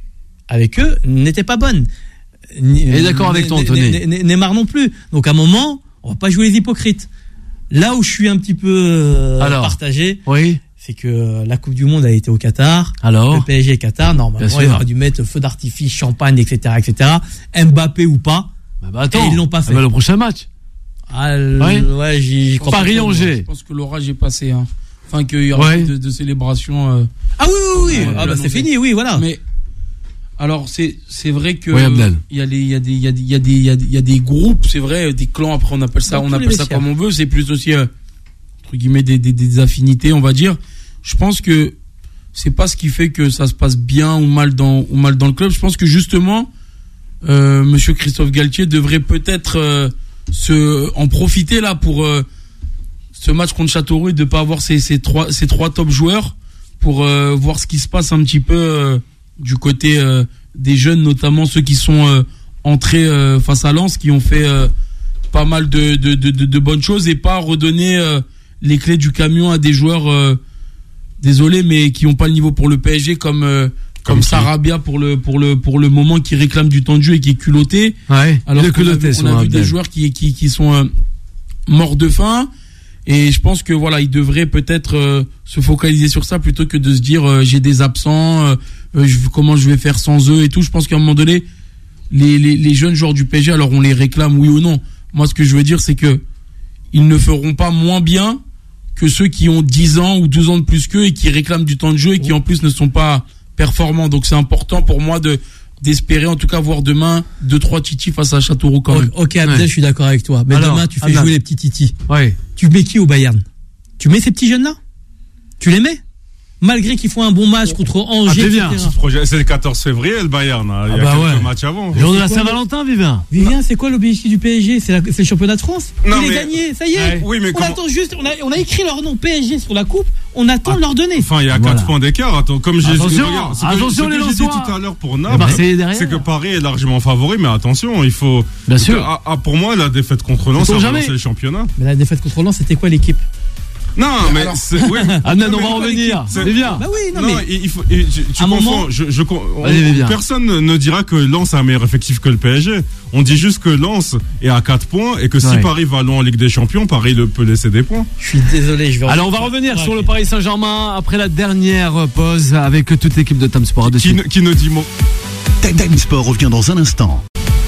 avec eux n'était pas bonne. Ni- Et d'accord avec toi, Né- Anthony. Né- Né- Neymar non plus. Donc, à un moment, on va pas jouer les hypocrites. Là où je suis un petit peu euh, Alors. partagé, Oui. c'est que la Coupe du Monde a été au Qatar. Alors. Le P S G Qatar, Bien normalement, sûr. ils auraient dû mettre feu d'artifice, champagne, et cetera, et cetera. Mbappé ou pas. Bah, bah, attends. Et ils l'ont pas fait. Ah, bah, le prochain match. Ah, le- Ouais. ouais, j'y j'y crois pas trop, moi. Je Paris-Angers. pense que l'orage est passé. Hein. Enfin, qu'il y aura Ouais. plus de, de célébration. euh, Ah oui, oui, oui. Ouais, ah bah l'annoncer. c'est fini, oui, voilà. Mais alors c'est c'est vrai que Oui, Abdel. il y a les il y a des il y a des il y a des il y a des- il y a des groupes, c'est vrai, des clans, après on appelle ça Dans on tous appelle les ça vestiaires. comme on veut, c'est plus aussi euh, entre guillemets des, des des affinités, on va dire. Je pense que c'est pas ce qui fait que ça se passe bien ou mal dans ou mal dans le club. Je pense que justement euh, monsieur Christophe Galtier devrait peut-être euh, se en profiter là pour euh, ce match contre Châteauroux et de pas avoir ces ces trois ces trois top joueurs pour euh, voir ce qui se passe un petit peu euh, du côté euh, des jeunes, notamment ceux qui sont euh, entrés euh, face à Lens, qui ont fait euh, pas mal de, de, de, de, de bonnes choses, et pas redonner euh, les clés du camion à des joueurs, euh, désolé, mais qui n'ont pas le niveau pour le P S G, comme euh, comme, Comme qui Sarabia pour le pour le pour le moment, qui réclame du temps de jeu et qui est culotté. Ouais. Alors il est qu'on a culotté, vu, on sur a vu des Abdel. joueurs qui, qui, qui sont euh, morts de faim. Et je pense que voilà, il devrait peut-être euh, se focaliser sur ça plutôt que de se dire euh, j'ai des absents, euh, euh, je, comment je vais faire sans eux et tout. Je pense qu'à un moment donné, les, les, les jeunes joueurs du P S G, alors on les réclame oui ou non. Moi, ce que je veux dire, c'est que ils ne feront pas moins bien que ceux qui ont dix ans ou douze ans de plus qu'eux et qui réclament du temps de jeu et qui en plus ne sont pas performants. Donc c'est important pour moi de d'espérer en tout cas voir demain deux trois titis face à Châteauroux quand même. Ok, Abdel, ouais. Je suis d'accord avec toi. Mais alors, demain tu fais Abdel. jouer les petits titis. Ouais. Tu mets qui au Bayern? Tu mets ces petits jeunes là? Tu les mets? Malgré qu'ils font un bon match contre Angers, ah, bien. C'est le quatorze février, le Bayern. Hein. Il y a ah bah quelques ouais. matchs avant. Jour de la Saint-Valentin, Vivien. Vivien, c'est quoi l'objectif du P S G? C'est, la, c'est le championnat de France. Non, Il mais... est gagné, ça y est. Ouais. Oui, mais on comment... attend juste, on a, on a écrit leur nom P S G sur la coupe. On attend ah, de leur donner. Enfin, il y a voilà. quatre points d'écart. Attends, comme j'ai attention, regarde, c'est attention que, les ce que j'ai dit tout à l'heure pour Naples, c'est que Paris est largement favori, mais attention, il faut. Bien sûr. Ah, ah, pour moi, la défaite contre Lens, ça va lancer le championnat. Mais la défaite contre Lens, c'était quoi l'équipe? Non, mais alors, c'est, oui. Ah non, on va revenir. C'est bien. Bah oui, non, non mais il faut. Tu, tu confonds. Moment... Je, je, on, Allez, personne ne dira que Lens a un meilleur effectif que le P S G. On dit juste que Lens est à quatre points et que si ouais. Paris va loin en Ligue des Champions, Paris le, peut laisser des points. Je suis désolé, je vais. Alors on va revenir ouais, sur okay. le Paris Saint-Germain après la dernière pause avec toute l'équipe de Time Sport. Qui, qui ne dit mot. Time Sport revient dans un instant.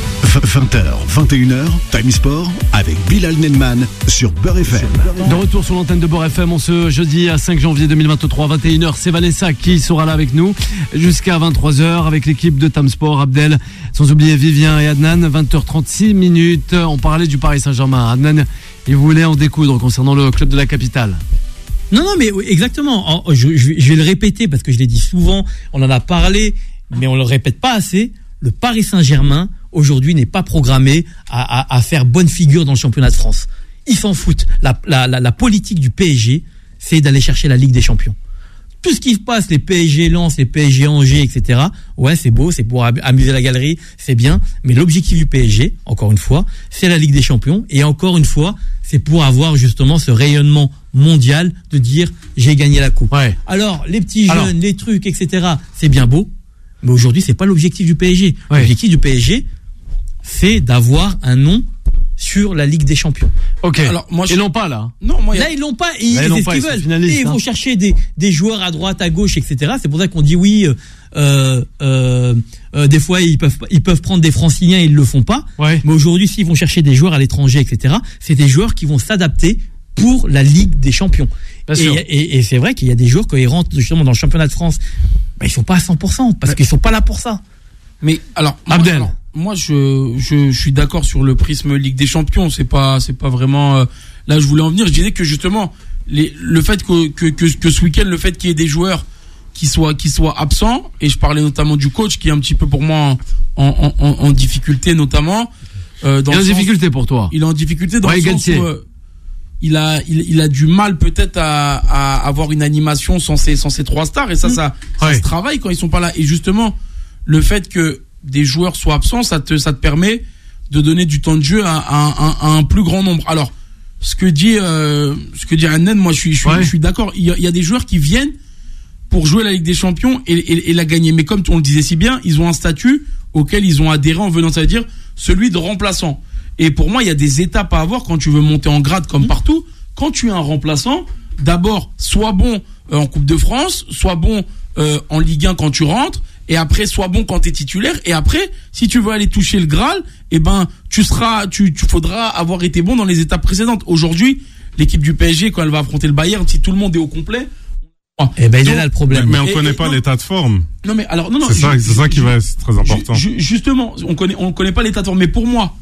vingt heures, vingt et une heures, Time Sport avec Bilal Nenman sur Beurre F M. De retour sur l'antenne de Beurre F M en ce jeudi à cinq janvier deux mille vingt-trois, vingt et une heures. C'est Vanessa qui sera là avec nous jusqu'à vingt-trois heures avec l'équipe de Time Sport, Abdel, sans oublier Vivien et Adnan. Vingt heures trente-six minutes. On parlait du Paris Saint-Germain. Adnan, il voulait en découdre concernant le club de la capitale. Non, non, mais oui, exactement. Je, je, je vais le répéter parce que je l'ai dit souvent. On en a parlé, mais on le répète pas assez. Le Paris Saint-Germain aujourd'hui n'est pas programmé à, à, à faire bonne figure dans le championnat de France. Ils s'en foutent. La, la, la, la politique du P S G, c'est d'aller chercher la Ligue des Champions. Tout ce qui se passe, les P S G Lens, les P S G Angers, et cetera. Ouais, c'est beau, c'est pour amuser la galerie, c'est bien. Mais l'objectif du P S G, encore une fois, c'est la Ligue des Champions. Et encore une fois, c'est pour avoir justement ce rayonnement mondial de dire j'ai gagné la coupe. Ouais. Alors, les petits jeunes, Alors. les trucs, et cetera. C'est bien beau. Mais aujourd'hui, c'est pas l'objectif du P S G. Ouais. L'objectif du P S G, c'est d'avoir un nom sur la Ligue des Champions. Ok. Alors, moi, je... Ils l'ont pas, là. Non, moi, là, a... ils l'ont pas. Et là, ils, c'est ce qu'ils veulent. Et ils vont hein. chercher des, des joueurs à droite, à gauche, et cetera. C'est pour ça qu'on dit oui, euh, euh, euh, des fois, ils peuvent, ils peuvent prendre des franciliens et ils le font pas. Ouais. Mais aujourd'hui, s'ils vont chercher des joueurs à l'étranger, et cetera, c'est des joueurs qui vont s'adapter pour la Ligue des Champions. Et, et, et c'est vrai qu'il y a des joueurs, quand ils rentrent justement dans le championnat de France, bah, ils sont pas à cent pour cent parce mais... qu'ils sont pas là pour ça. Mais alors, Abdel. Moi, alors, moi je, je, je suis d'accord sur le prisme Ligue des Champions. C'est pas, c'est pas vraiment euh, là je voulais en venir. Je disais que justement, les, le fait que, que, que, que ce week-end, le fait qu'il y ait des joueurs qui soient, qui soient absents, et je parlais notamment du coach qui est un petit peu pour moi en, en, en, en difficulté notamment. Euh, dans il est en sens, difficulté pour toi. Il est en difficulté dans ouais, le sens où euh, il a, il, il a du mal peut-être à, à avoir une animation sans ces, sans ces trois stars, et ça, mmh. ça, ça ouais. se travaille quand ils sont pas là. Et justement, le fait que des joueurs soient absents, ça te, ça te permet de donner du temps de jeu à, à, à, à un plus grand nombre. Alors, ce que dit, euh, ce que dit Annen, moi, je suis, je suis, ouais. je suis d'accord. Il y, a, il y a des joueurs qui viennent pour jouer la Ligue des Champions et, et, et la gagner. Mais comme on le disait si bien, ils ont un statut auquel ils ont adhéré en venant, c'est-à-dire celui de remplaçant. Et pour moi, il y a des étapes à avoir quand tu veux monter en grade comme mmh. partout. Quand tu es un remplaçant, d'abord, sois bon euh, en Coupe de France, sois bon euh, en Ligue un quand tu rentres, et après, sois bon quand tu es titulaire. Et après, si tu veux aller toucher le Graal, eh ben, tu seras, tu, tu faudras avoir été bon dans les étapes précédentes. Aujourd'hui, l'équipe du P S G, quand elle va affronter le Bayern, si tout le monde est au complet, eh ben, il est là le problème. Mais, mais on et, connaît et, pas non, l'état de forme. Non, mais alors, non, non. C'est ça, c'est ça qui va être très important. Ju, justement, on connaît, on connaît pas l'état de forme. Mais pour moi,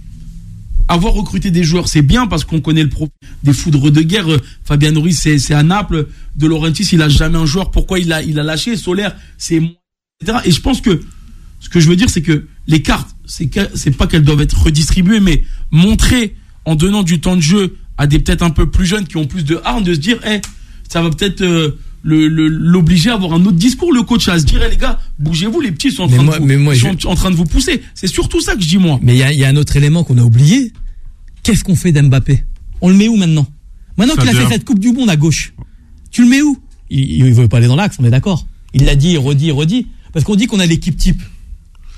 avoir recruté des joueurs, c'est bien parce qu'on connaît le profil des foudres de guerre. Fabien Ruiz, c'est, c'est à Naples. De Laurentiis, il a jamais un joueur. Pourquoi il a, il a lâché? Solaire, c'est, et cetera. Et je pense que, ce que je veux dire, c'est que les cartes, c'est que, c'est pas qu'elles doivent être redistribuées, mais montrer en donnant du temps de jeu à des peut-être un peu plus jeunes qui ont plus de hargne de se dire, eh, hey, ça va peut-être, euh, Le, le, l'obliger à avoir un autre discours, le coach, à se dire, hey, les gars, bougez-vous, les petits sont en train, moi, de, vous, moi, sont je... en train de vous pousser. C'est surtout ça que je dis, moi. Mais il y, y a un autre élément qu'on a oublié. Qu'est-ce qu'on fait d'Mbappé? On le met où maintenant? Maintenant qu'il a fait cette Coupe du Monde à gauche, tu le mets où? Il, il veut pas aller dans l'axe, on est d'accord. Il l'a dit, il redit, il redit. Parce qu'on dit qu'on a l'équipe type.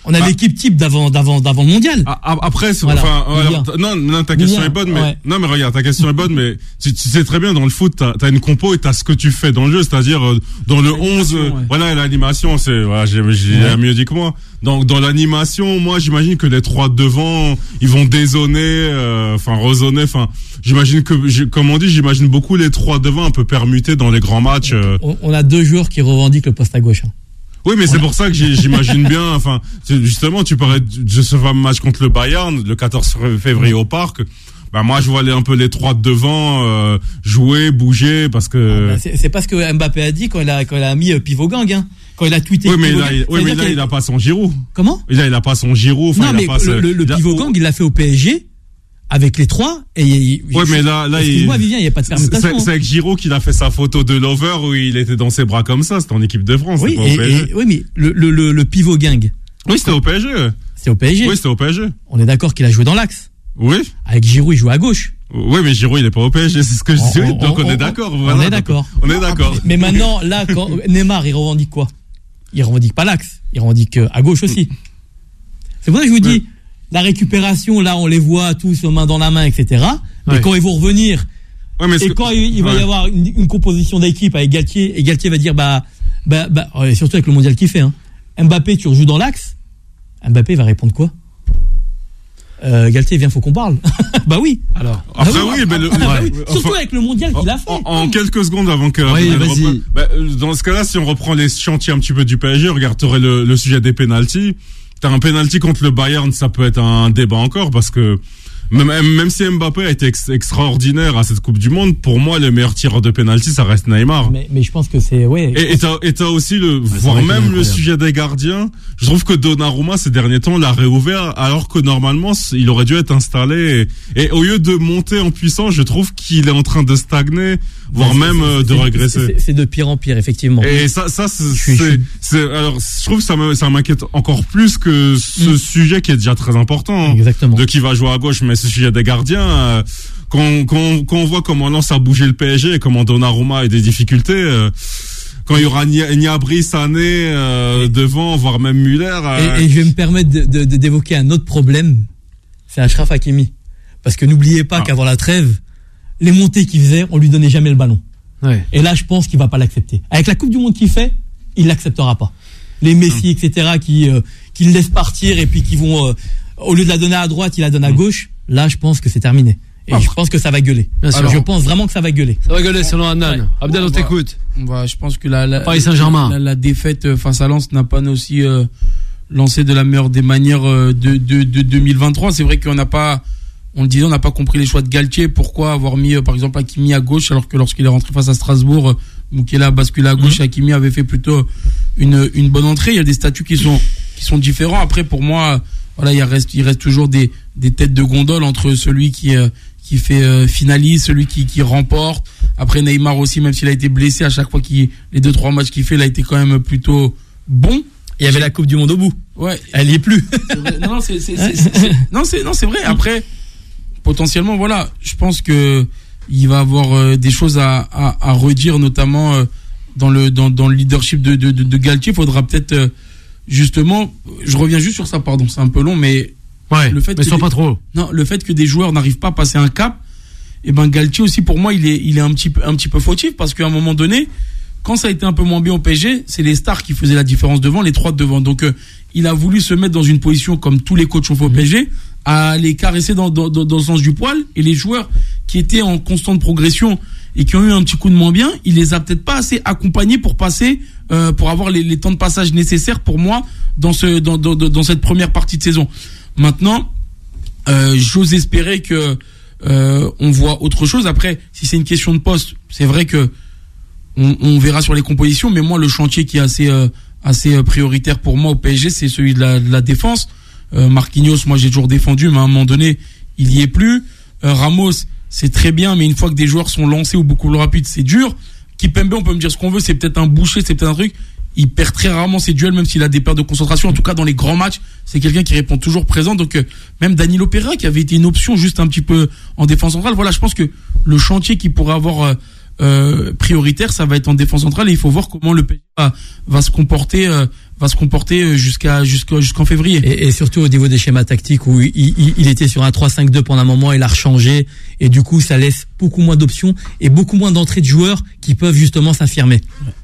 On a Ah. l'équipe type d'avant, d'avant, d'avant le mondial. Ah, ah, Après, c'est- Voilà. enfin, ouais, Bien. alors, non, non, ta question Bien. est bonne, mais Ouais. non, mais regarde, ta question est bonne, mais tu, tu sais très bien dans le foot, t'as, t'as une compo et t'as ce que tu fais dans le jeu, c'est-à-dire euh, dans le onze, euh, ouais. voilà, l'animation, c'est, voilà, j'ai, j'ai Ouais. mieux dit que moi. Donc dans l'animation, moi, j'imagine que les trois devant, ils vont désonner, euh, enfin résonner, enfin, j'imagine que, j'ai- comme on dit, j'imagine beaucoup les trois devant un peu permutés dans les grands matchs. euh. On, on a deux joueurs qui revendiquent le poste à gauche. hein. Oui, mais c'est pour ça que j'ai- j'imagine bien, enfin, c'est- justement, tu parlais de ce fameux match contre le Bayern, le quatorze février au Parc. Bah, moi, je vois les, un peu les trois de devant, euh, jouer, bouger, parce que... Bah, c'est, c'est pas ce que Mbappé a dit quand il a, quand il a mis euh, pivot gang, hein. Quand il a tweeté. oui, mais pivot là, gang. il, Ça oui, veut mais dire là, qu'il- il a pas son Giroud. Comment? Là, il a pas son Giroud, enfin, Non, il mais a pas le, ce- le, le il a- pivot gang, il l'a fait au P S G avec les trois. Et il- Ouais, mais là, là, il- excuse-moi, Vivien, il n'y a pas de C'est permutation. c'est avec Giroud qu'il a fait sa photo de lover où il était dans ses bras comme ça. C'était en équipe de France. Oui, c'était pas et, au P S G. et- oui, mais le, le, le, le pivot gang, Oui, c'était au P S G. c'est au P S G. Oui, c'était au P S G. On est d'accord qu'il a joué dans l'axe. Oui. Avec Giroud, il joue à gauche. Oui, mais Giroud, il est pas au P S G. C'est ce que je On- dis. on- Donc, on, on- est on- d'accord. on voilà. est d'accord. On est d'accord. Mais maintenant, là, quand Neymar, il revendique quoi? Il revendique pas l'axe. Il revendique euh, à gauche aussi. C'est pour ça que je vous dis, Ouais. la récupération, là, on les voit tous main dans la main, et cetera. Mais Ouais. quand ils vont revenir, Ouais, mais ce et que- quand il, il va ouais. y avoir une, une composition d'équipe avec Galtier, et Galtier va dire, bah, bah, bah, ouais, surtout avec le mondial qu'il fait, hein. Mbappé, tu rejoues dans l'axe. Mbappé va répondre quoi? Euh, Galtier, viens, faut qu'on parle. Bah oui. Alors. Après, Ah oui, mais le, Ah bah oui. enfin, Surtout avec le mondial qu'il a fait. En, en quelques secondes avant que Oui, Abdel vas-y. reprenne- bah, euh, dans ce cas-là, si on reprend les chantiers un petit peu du P S G, regarde, t'aurais le, le sujet des pénaltys. T'as un pénalty contre le Bayern, ça peut être un débat encore parce que même, même si Mbappé a été ex- extraordinaire à cette Coupe du Monde, pour moi, le meilleur tireur de pénalty, ça reste Neymar. Mais, mais je pense que c'est, ouais. Et et t'as et t'as aussi le c'est voire vrai qu'il est même le incroyable. sujet des gardiens. Je trouve que Donnarumma ces derniers temps l'a réouvert alors que normalement c- il aurait dû être installé et, et au lieu de monter en puissance, je trouve qu'il est en train de stagner, voire C'est- même c'est- euh, de c'est- régresser. c'est- C'est de pire en pire, effectivement. Et ça, ça, c'est, Je suis- je c'est, suis- c'est- alors, je trouve que ça me- ça m'inquiète encore plus que ce Mm. sujet qui est déjà très important. hein, Exactement. de qui va jouer à gauche, mais ce sujet des gardiens, euh, quand, quand, quand on voit comment Lens a bougé le P S G et comment Donnarumma a des difficultés, euh, quand il y aura Nia- Gnabry, Sané, euh, devant, voire même Müller, euh, Et, et je vais me permettre de, de- de- d'évoquer un autre problème. C'est Achraf Hakimi. Parce que n'oubliez pas Ah. qu'avant la trêve, les montées qu'il faisait, on lui donnait jamais le ballon. Ouais. Et là, je pense qu'il va pas l'accepter. Avec la Coupe du Monde qu'il fait, il l'acceptera pas. Les Messi, et cetera, qui, euh, qui le laissent partir et puis qui vont, euh, au lieu de la donner à droite, il la donne à gauche. Là, je pense que c'est terminé. Et Ah. je pense que ça va gueuler. Bien sûr. Alors, je pense vraiment que ça va gueuler. Ça va gueuler selon Adnan. Ouais. Abdel, on On va- t'écoute. On va, je pense que la, la, Paris Saint-Germain. la, la défaite euh, face à Lens n'a pas aussi euh, lancé de la meilleure des manières euh, de, de, de deux mille vingt-trois. C'est vrai qu'on n'a pas, on le disait, on n'a pas compris les choix de Galtier. Pourquoi avoir mis, euh, par exemple, Hakimi à gauche alors que lorsqu'il est rentré face à Strasbourg, euh, Moukela a basculé à gauche, Hakimi avait fait plutôt une, une bonne entrée. Il y a des statuts qui sont, qui sont différents. Après, pour moi, voilà, il reste, il reste toujours des, des têtes de gondole entre celui qui, euh, qui fait euh, finaliste, celui qui, qui remporte. Après Neymar aussi, même s'il a été blessé à chaque fois qu'il les deux trois matchs qu'il fait, il a été quand même plutôt bon. Il y avait la Coupe du Monde au bout. Ouais. Elle y est plus. C'est vrai. Non, non, c'est c'est- c'est- c'est- c'est- non, c'est non, c'est vrai. Après, potentiellement, voilà, je pense que il va avoir euh, des choses à, à, à redire, notamment euh, dans le dans, dans le leadership de de, de, de Galtier. Il faudra peut-être euh, justement, je reviens juste sur ça, pardon, c'est un peu long, mais Ouais. Le fait mais que sois les- pas trop. non, le fait que des joueurs n'arrivent pas à passer un cap, et ben Galtier aussi pour moi il est il est un petit peu un petit peu fautif parce qu'à un moment donné, quand ça a été un peu moins bien au P S G, c'est les stars qui faisaient la différence devant, les trois de devant. Donc euh, il a voulu se mettre dans une position comme tous les coachs ont fait au P S G, à les caresser dans dans, dans dans le sens du poil, et les joueurs qui étaient en constante progression et qui ont eu un petit coup de moins bien, il les a peut-être pas assez accompagnés pour passer euh, pour avoir les, les temps de passage nécessaires pour moi dans ce dans dans dans cette première partie de saison. Maintenant, euh, j'ose espérer que euh, on voit autre chose. Après, si c'est une question de poste, c'est vrai que on, on verra sur les compositions. Mais moi, le chantier qui est assez euh, assez prioritaire pour moi au P S G, c'est celui de la, de la défense. Euh, Marquinhos, moi j'ai toujours défendu, mais à un moment donné, il y est plus. Euh, Ramos, c'est très bien, mais une fois que des joueurs sont lancés ou beaucoup plus rapides, c'est dur. Kipembe, on peut me dire ce qu'on veut, c'est peut-être un boucher, c'est peut-être un truc. Il perd très rarement ses duels, même s'il a des pertes de concentration. En tout cas, dans les grands matchs, c'est quelqu'un qui répond toujours présent. Donc, euh, même Danilo Pereira, qui avait été une option juste un petit peu en défense centrale. Voilà, je pense que le chantier qui pourrait avoir euh, euh, prioritaire, ça va être en défense centrale. Et il faut voir comment le P S G va, va se comporter, euh, va va se comporter jusqu'à jusqu'à jusqu'en février. Et, et surtout au niveau des schémas tactiques où il, il, il était sur un trois cinq deux pendant un moment, il a rechangé et du coup ça laisse beaucoup moins d'options et beaucoup moins d'entrées de joueurs qui peuvent justement s'affirmer.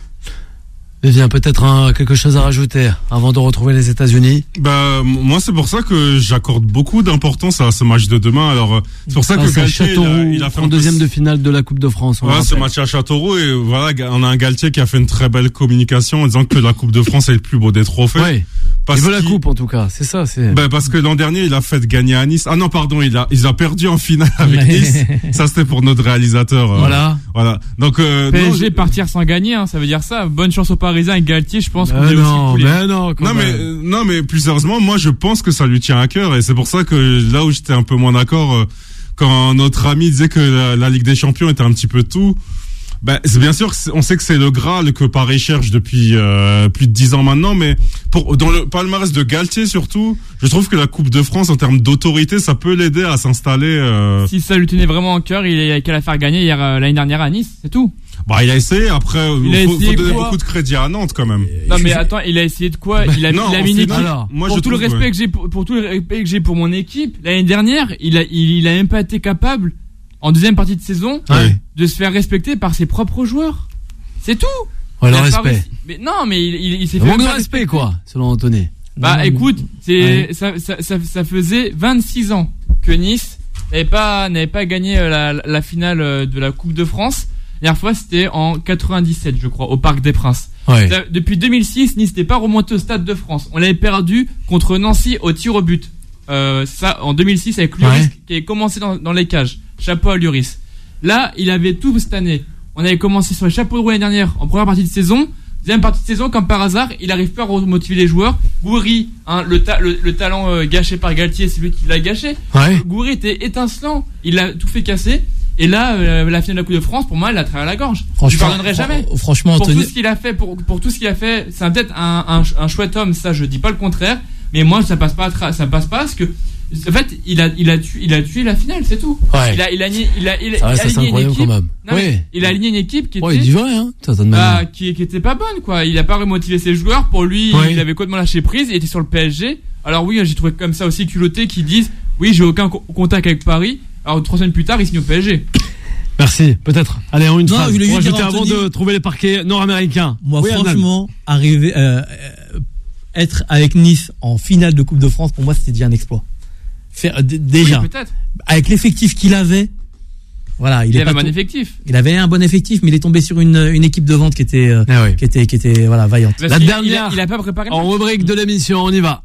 Vivien, peut-être un, quelque chose à rajouter avant de retrouver les États-Unis. Bah moi c'est pour ça que j'accorde beaucoup d'importance à ce match de demain. Alors c'est pour ça ah, que Galtier il a, il a fait en deuxième de finale de la Coupe de France. Ouais, ce match à Châteauroux et voilà, on a un Galtier qui a fait une très belle communication en disant que la Coupe de France est le plus beau des trophées. Ouais. Il veut la coupe en tout cas, c'est ça. C'est. Ben parce que l'an dernier il a fait gagner à Nice. Ah non pardon, il a il a perdu en finale avec Nice. Ça c'était pour notre réalisateur. Voilà. Euh, voilà. Donc euh, P S G non, partir sans gagner, hein, ça veut dire ça. Bonne chance aux Parisiens et Galtier, je pense. Ben qu'on est non, aussi ben non. Non mais euh, non mais plus sérieusement, moi je pense que ça lui tient à cœur et c'est pour ça que là où j'étais un peu moins d'accord euh, quand notre ami disait que la, la Ligue des Champions était un petit peu tout. Ben, c'est bien sûr, on sait que c'est le Graal que Paris cherche depuis euh, plus de dix ans maintenant, mais pour dans le palmarès de Galtier surtout, je trouve que la Coupe de France en termes d'autorité, ça peut l'aider à s'installer. Euh... Si ça lui tenait vraiment en cœur, il a qu'à la faire gagner hier euh, l'année dernière à Nice, c'est tout. Bah, il a essayé. Après, il il faut, faut donner quoi beaucoup de crédit à Nantes quand même. Non mais attends, il a essayé de quoi? Il a, non, il a mis une équipe. Alors, moi, pour je tout trouve, le respect ouais. que j'ai pour, pour tout le respect que j'ai pour mon équipe, l'année dernière, il a il, il a même pas été capable en deuxième partie de saison Ouais. de se faire respecter par ses propres joueurs. C'est tout. Ouais, le Il a pas respect. réussi- Mais non, mais il, il, il s'est Le fait manque de même pas respect, respecter. quoi, selon Anthony. Bah Non, écoute, c'est Ouais. ça, ça, ça, ça faisait vingt-six ans que Nice n'avait pas n'avait pas gagné la, la finale de la Coupe de France. La dernière fois c'était en quatre-vingt-dix-sept, je crois, au Parc des Princes. Ouais. Depuis deux mille six, Nice n'était pas remonté au Stade de France. On l'avait perdu contre Nancy au tir au but. Euh, ça en deux mille six avec Lloris Ouais. qui avait commencé dans, dans les cages. Chapeau à Lloris. Là, il avait tout cette année. On avait commencé sur les chapeaux de roue l'année dernière en première partie de saison. Deuxième partie de saison, comme par hasard, il arrive pas à remotiver les joueurs. Gouiri, hein, le, ta- le, le talent euh, gâché par Galtier, c'est lui qui l'a gâché. Ouais. Gouiri était étincelant. Il a tout fait casser. Et là, euh, la finale de la Coupe de France, pour moi, il a travaillé à la gorge. Je lui pardonnerai jamais. fran- Franchement, Pour Anthony, tout ce qu'il a fait, pour, pour tout ce qu'il a fait, c'est peut-être un, un, un chouette homme, ça, je dis pas le contraire. Mais moi, ça passe pas, à tra- ça passe pas parce que, en fait, il a, il a tué, il a tué la finale, c'est tout. Ouais. Il a, il a, il a, il a, il a Ça reste assez aligné une incroyable équipe. quand même. Non, mais Oui. il a aligné une équipe qui Oh, il était, dit vrai, hein, de certaine bah, manière. qui, qui était pas bonne, quoi. Il a pas remotivé ses joueurs. Pour lui, Oui. il avait complètement lâché prise. Il était sur le P S G. Alors oui, j'ai trouvé comme ça aussi culotté qui disent, oui, j'ai aucun co- contact avec Paris. Alors trois semaines plus tard, il signe au P S G. Merci, peut-être. Allez, en une Non, phrase. je voulais Pour juste ajouter dire, avant Anthony- de trouver les parquets nord-américains. moi, Oui, Adnan. franchement, arriver, euh, euh, être avec Nice en finale de Coupe de France, pour moi, c'était déjà un exploit. Faire, d- déjà, Oui, peut-être. avec l'effectif qu'il avait, voilà, il, Il est avait un pas bon tout- effectif. il avait un bon effectif, mais il est tombé sur une, une équipe de vente qui était, euh, Ah oui. qui était, qui était, voilà, vaillante. Parce La qu'il- dernière. Il a, il a pas préparé le En match. rubrique de l'émission, on y va.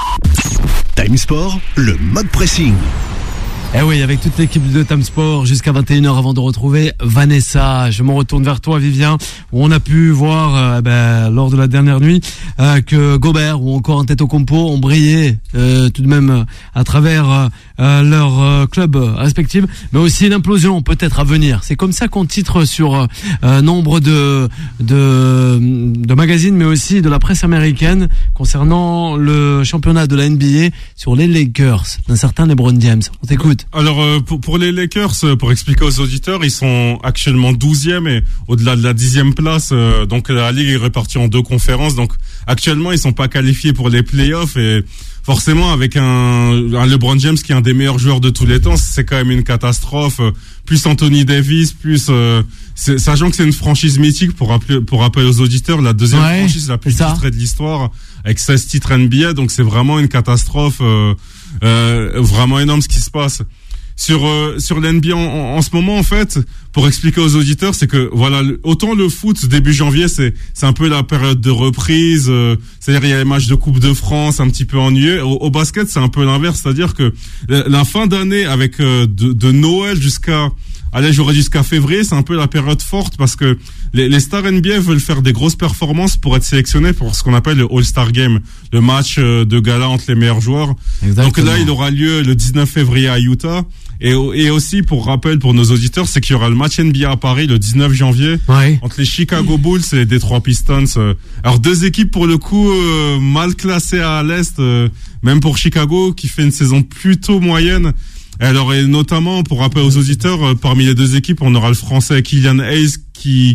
Time Sport, le mode pressing. Eh oui, avec toute l'équipe de Time Sport jusqu'à vingt et une heures avant de retrouver Vanessa. Je m'en retourne vers toi, Vivien, où on a pu voir euh, ben, lors de la dernière nuit euh, que Gobert ou encore Antetokounmpo ont brillé euh, tout de même euh, à travers euh, euh, leurs euh, clubs respectifs, mais aussi l'implosion peut-être à venir. C'est comme ça qu'on titre sur euh, euh, nombre de, de de magazines, mais aussi de la presse américaine concernant le championnat de la N B A sur les Lakers d'un certain LeBron James. On t'écoute. Alors euh, pour, pour les Lakers, euh, pour expliquer aux auditeurs, ils sont actuellement douzième et au-delà de la dixième place. euh, donc la ligue est répartie en deux conférences. Donc actuellement, ils sont pas qualifiés pour les playoffs et forcément avec un, un LeBron James qui est un des meilleurs joueurs de tous les temps, c'est quand même une catastrophe. Euh, Plus Anthony Davis, plus euh, c'est- sachant que c'est une franchise mythique pour rappeler pour rappeler aux auditeurs, la deuxième Ouais, franchise la plus c'est ça. titrée de l'histoire avec seize titres N B A. Donc c'est vraiment une catastrophe. Euh, Euh, vraiment énorme ce qui se passe sur euh, sur l'N B A en, en, en ce moment en fait. Pour expliquer aux auditeurs, c'est que voilà, le- autant le foot début janvier c'est c'est un peu la période de reprise, euh, c'est-à-dire il y a les matchs de Coupe de France un petit peu ennuyeux. Au, au basket c'est un peu l'inverse, c'est-à-dire que la, la fin d'année avec euh, de, de Noël jusqu'à allez, j'aurais jusqu'à février, c'est un peu la période forte parce que les, les stars N B A veulent faire des grosses performances pour être sélectionnés pour ce qu'on appelle le All-Star Game, le match euh, de gala entre les meilleurs joueurs. Exactement. Donc là, il aura lieu le dix-neuf février à Utah. Et, et aussi, pour rappel pour nos auditeurs, c'est qu'il y aura le match N B A à Paris le dix-neuf janvier Ouais. entre les Chicago Bulls et les Detroit Pistons. Euh, Alors deux équipes pour le coup euh, mal classées à l'Est, euh, même pour Chicago qui fait une saison plutôt moyenne. Alors et notamment pour rappel aux auditeurs, euh, parmi les deux équipes, on aura le Français Kylian Hayes qui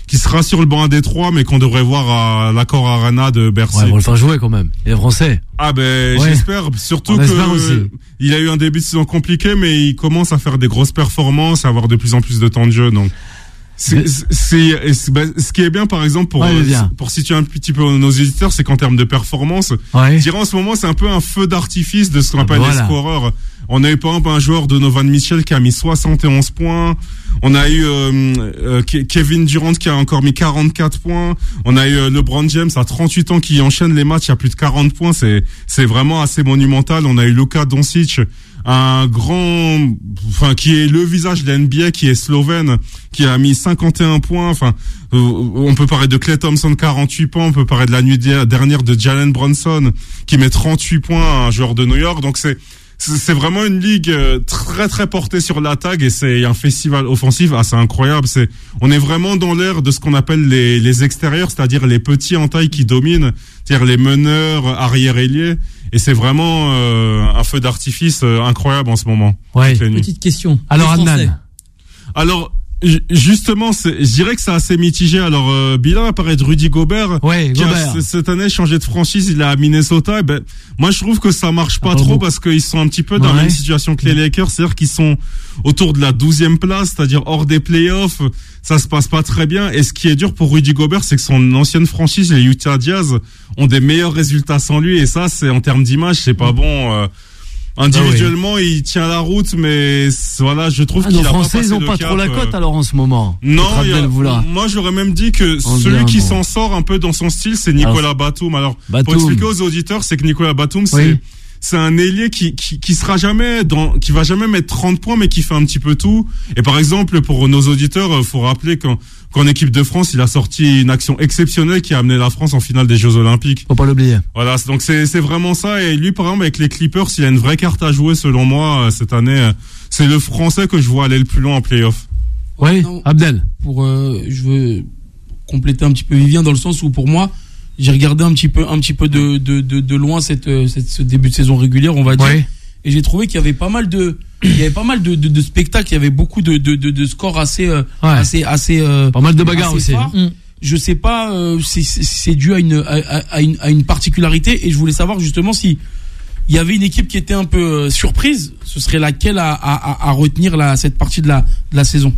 qui sera sur le banc à Détroit, mais qu'on devrait voir à l'Accor Arena de Bercy. Ouais, ils vont le faire jouer quand même. Il est français. Ah ben, ouais. j'espère. Surtout On que espère aussi. il a eu un début de saison compliqué, mais il commence à faire des grosses performances, à avoir de plus en plus de temps de jeu. Donc, c'est, c'est, c'est ben, ce qui est bien, par exemple, pour ouais, euh, pour situer un petit peu nos éditeurs, c'est qu'en termes de performance, ouais. je dirais en ce moment, c'est un peu un feu d'artifice de ce qu'on appelle voilà. les scoreurs. On a eu par exemple un joueur de Donovan Mitchell qui a mis soixante et onze points. On a eu euh, euh, Kevin Durant qui a encore mis quarante-quatre points. On a eu euh, LeBron James à trente-huit ans qui enchaîne les matchs à plus de quarante points. C'est c'est vraiment assez monumental. On a eu Luka Doncic, un grand, enfin qui est le visage de la N B A, qui est slovène, qui a mis cinquante et un points. Enfin, euh, on peut parler de Klay Thompson quarante-huit points. On peut parler de la nuit dernière de Jalen Brunson qui met trente-huit points, un joueur de New York. Donc c'est c'est vraiment une ligue très très portée sur l'attaque et c'est un festival offensif assez incroyable. C'est, on est vraiment dans l'ère de ce qu'on appelle les, les extérieurs, c'est-à-dire les petits en taille qui dominent, c'est-à-dire les meneurs, arrière-ailiers. Et c'est vraiment euh, un feu d'artifice euh, incroyable en ce moment. Ouais. Petite question. Alors Adnan. Alors justement, c'est, je dirais que c'est assez mitigé. Alors, euh, bilan à parler de Rudy Gobert, ouais, qui Gobert. a cette année changé de franchise, il est à Minnesota. Et ben, moi, je trouve que ça marche pas, pas trop beaucoup. Parce qu'ils sont un petit peu dans ouais. la même situation que les Lakers, c'est-à-dire qu'ils sont autour de la douzième place, c'est-à-dire hors des playoffs. Ça se passe pas très bien. Et ce qui est dur pour Rudy Gobert, c'est que son ancienne franchise, les Utah Jazz, ont des meilleurs résultats sans lui. Et ça, c'est en termes d'image, c'est pas bon. Euh, Individuellement, ah oui. il tient la route, mais voilà, je trouve ah, qu'il a pas passé le cap. Les Français, ils ont pas trop la cote alors en ce moment. Non, il y a, moi j'aurais même dit que on celui qui bon. s'en sort un peu dans son style, c'est Nicolas alors, Batum. Alors, Batum. Pour expliquer aux auditeurs, c'est que Nicolas Batum, c'est oui. c'est un ailier qui, qui qui sera jamais dans, qui va jamais mettre trente points, mais qui fait un petit peu tout. Et par exemple, pour nos auditeurs, faut rappeler qu'en qu'en équipe de France, il a sorti une action exceptionnelle qui a amené la France en finale des Jeux Olympiques. Faut pas l'oublier. Voilà, donc c'est c'est vraiment ça. Et lui, par exemple, avec les Clippers, il a une vraie carte à jouer selon moi cette année. C'est le Français que je vois aller le plus loin en play-off. Oui, non, Abdel. Pour, euh, je veux compléter un petit peu Vivien dans le sens où pour moi, j'ai regardé un petit peu, un petit peu de de de, de loin cette, cette ce début de saison régulière, on va dire. Oui. Et j'ai trouvé qu'il y avait pas mal de il y avait pas mal de, de, de spectacles, il y avait beaucoup de, de, de, de scores assez, euh, ouais. assez, assez, euh, pas mal de bagarres aussi. Mmh. Je sais pas, euh, c'est, c'est dû à une, à, à une, à une particularité et je voulais savoir justement si il y avait une équipe qui était un peu euh, surprise, ce serait laquelle à, à, à retenir la, cette partie de la, de la saison.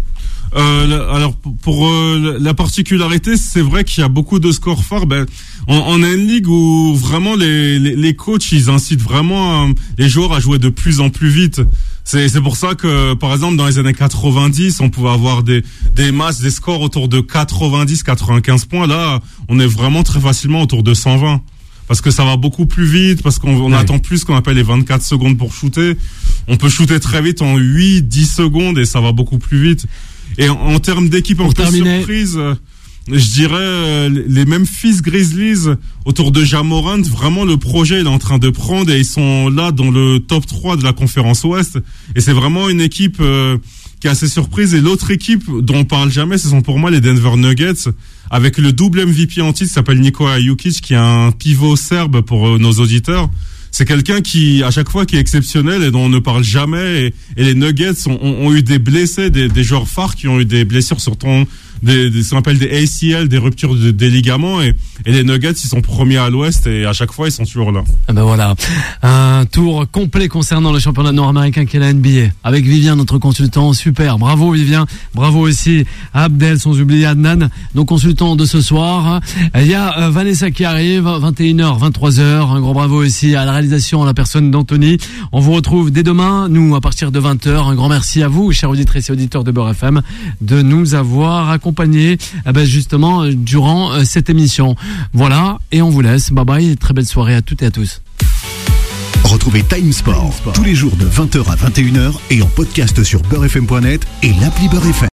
Euh, alors pour euh, la particularité, c'est vrai qu'il y a beaucoup de scores forts. Ben, on, on a une ligue où vraiment les, les, les coachs ils incitent vraiment euh, les joueurs à jouer de plus en plus vite. C'est, c'est pour ça que par exemple dans les années quatre-vingt-dix, on pouvait avoir des des matchs, des scores autour de quatre-vingt-dix, quatre-vingt-quinze points. Là, on est vraiment très facilement autour de cent vingt. Parce que ça va beaucoup plus vite, parce qu'on on ouais. attend plus ce qu'on appelle les vingt-quatre secondes pour shooter. On peut shooter très vite en huit, dix secondes et ça va beaucoup plus vite. Et en, en termes d'équipe un peu surprise, euh, je dirais euh, les Memphis Grizzlies autour de Ja Morant. Vraiment, le projet il est en train de prendre et ils sont là dans le top trois de la conférence Ouest. Et c'est vraiment une équipe euh, qui est assez surprise. Et l'autre équipe dont on parle jamais, ce sont pour moi les Denver Nuggets, avec le double M V P en titre, qui s'appelle Nikola Jokic, qui est un pivot serbe pour euh, nos auditeurs. C'est quelqu'un qui, à chaque fois, qui est exceptionnel et dont on ne parle jamais. Et, et les Nuggets ont, ont, ont eu des blessés, des, des joueurs phares qui ont eu des blessures sur ton, des, des, ce qu'on appelle des A C L, des ruptures de, des ligaments. Et, et les Nuggets, ils sont premiers à l'Ouest et à chaque fois, ils sont toujours là. Ah ben voilà, un tour complet concernant le championnat nord-américain qu'est la N B A. Avec Vivien, notre consultant, super. Bravo Vivien, bravo aussi à Abdel, sans oublier Adnan, nos consultants de ce soir. Il y a euh, Vanessa qui arrive, vingt et une heures, vingt-trois heures. Un gros bravo aussi à la réalisation, à la personne d'Anthony. On vous retrouve dès demain, nous, à partir de vingt heures. Un grand merci à vous, chers auditrices et auditeurs de Beurre F M, de nous avoir accompagnés eh ben, justement durant euh, cette émission. Voilà, et on vous laisse. Bye bye, très belle soirée à toutes et à tous. Retrouvez Time Sport tous les jours de vingt heures à vingt et une heures et en podcast sur beurre f m point net et l'appli Beurre F M.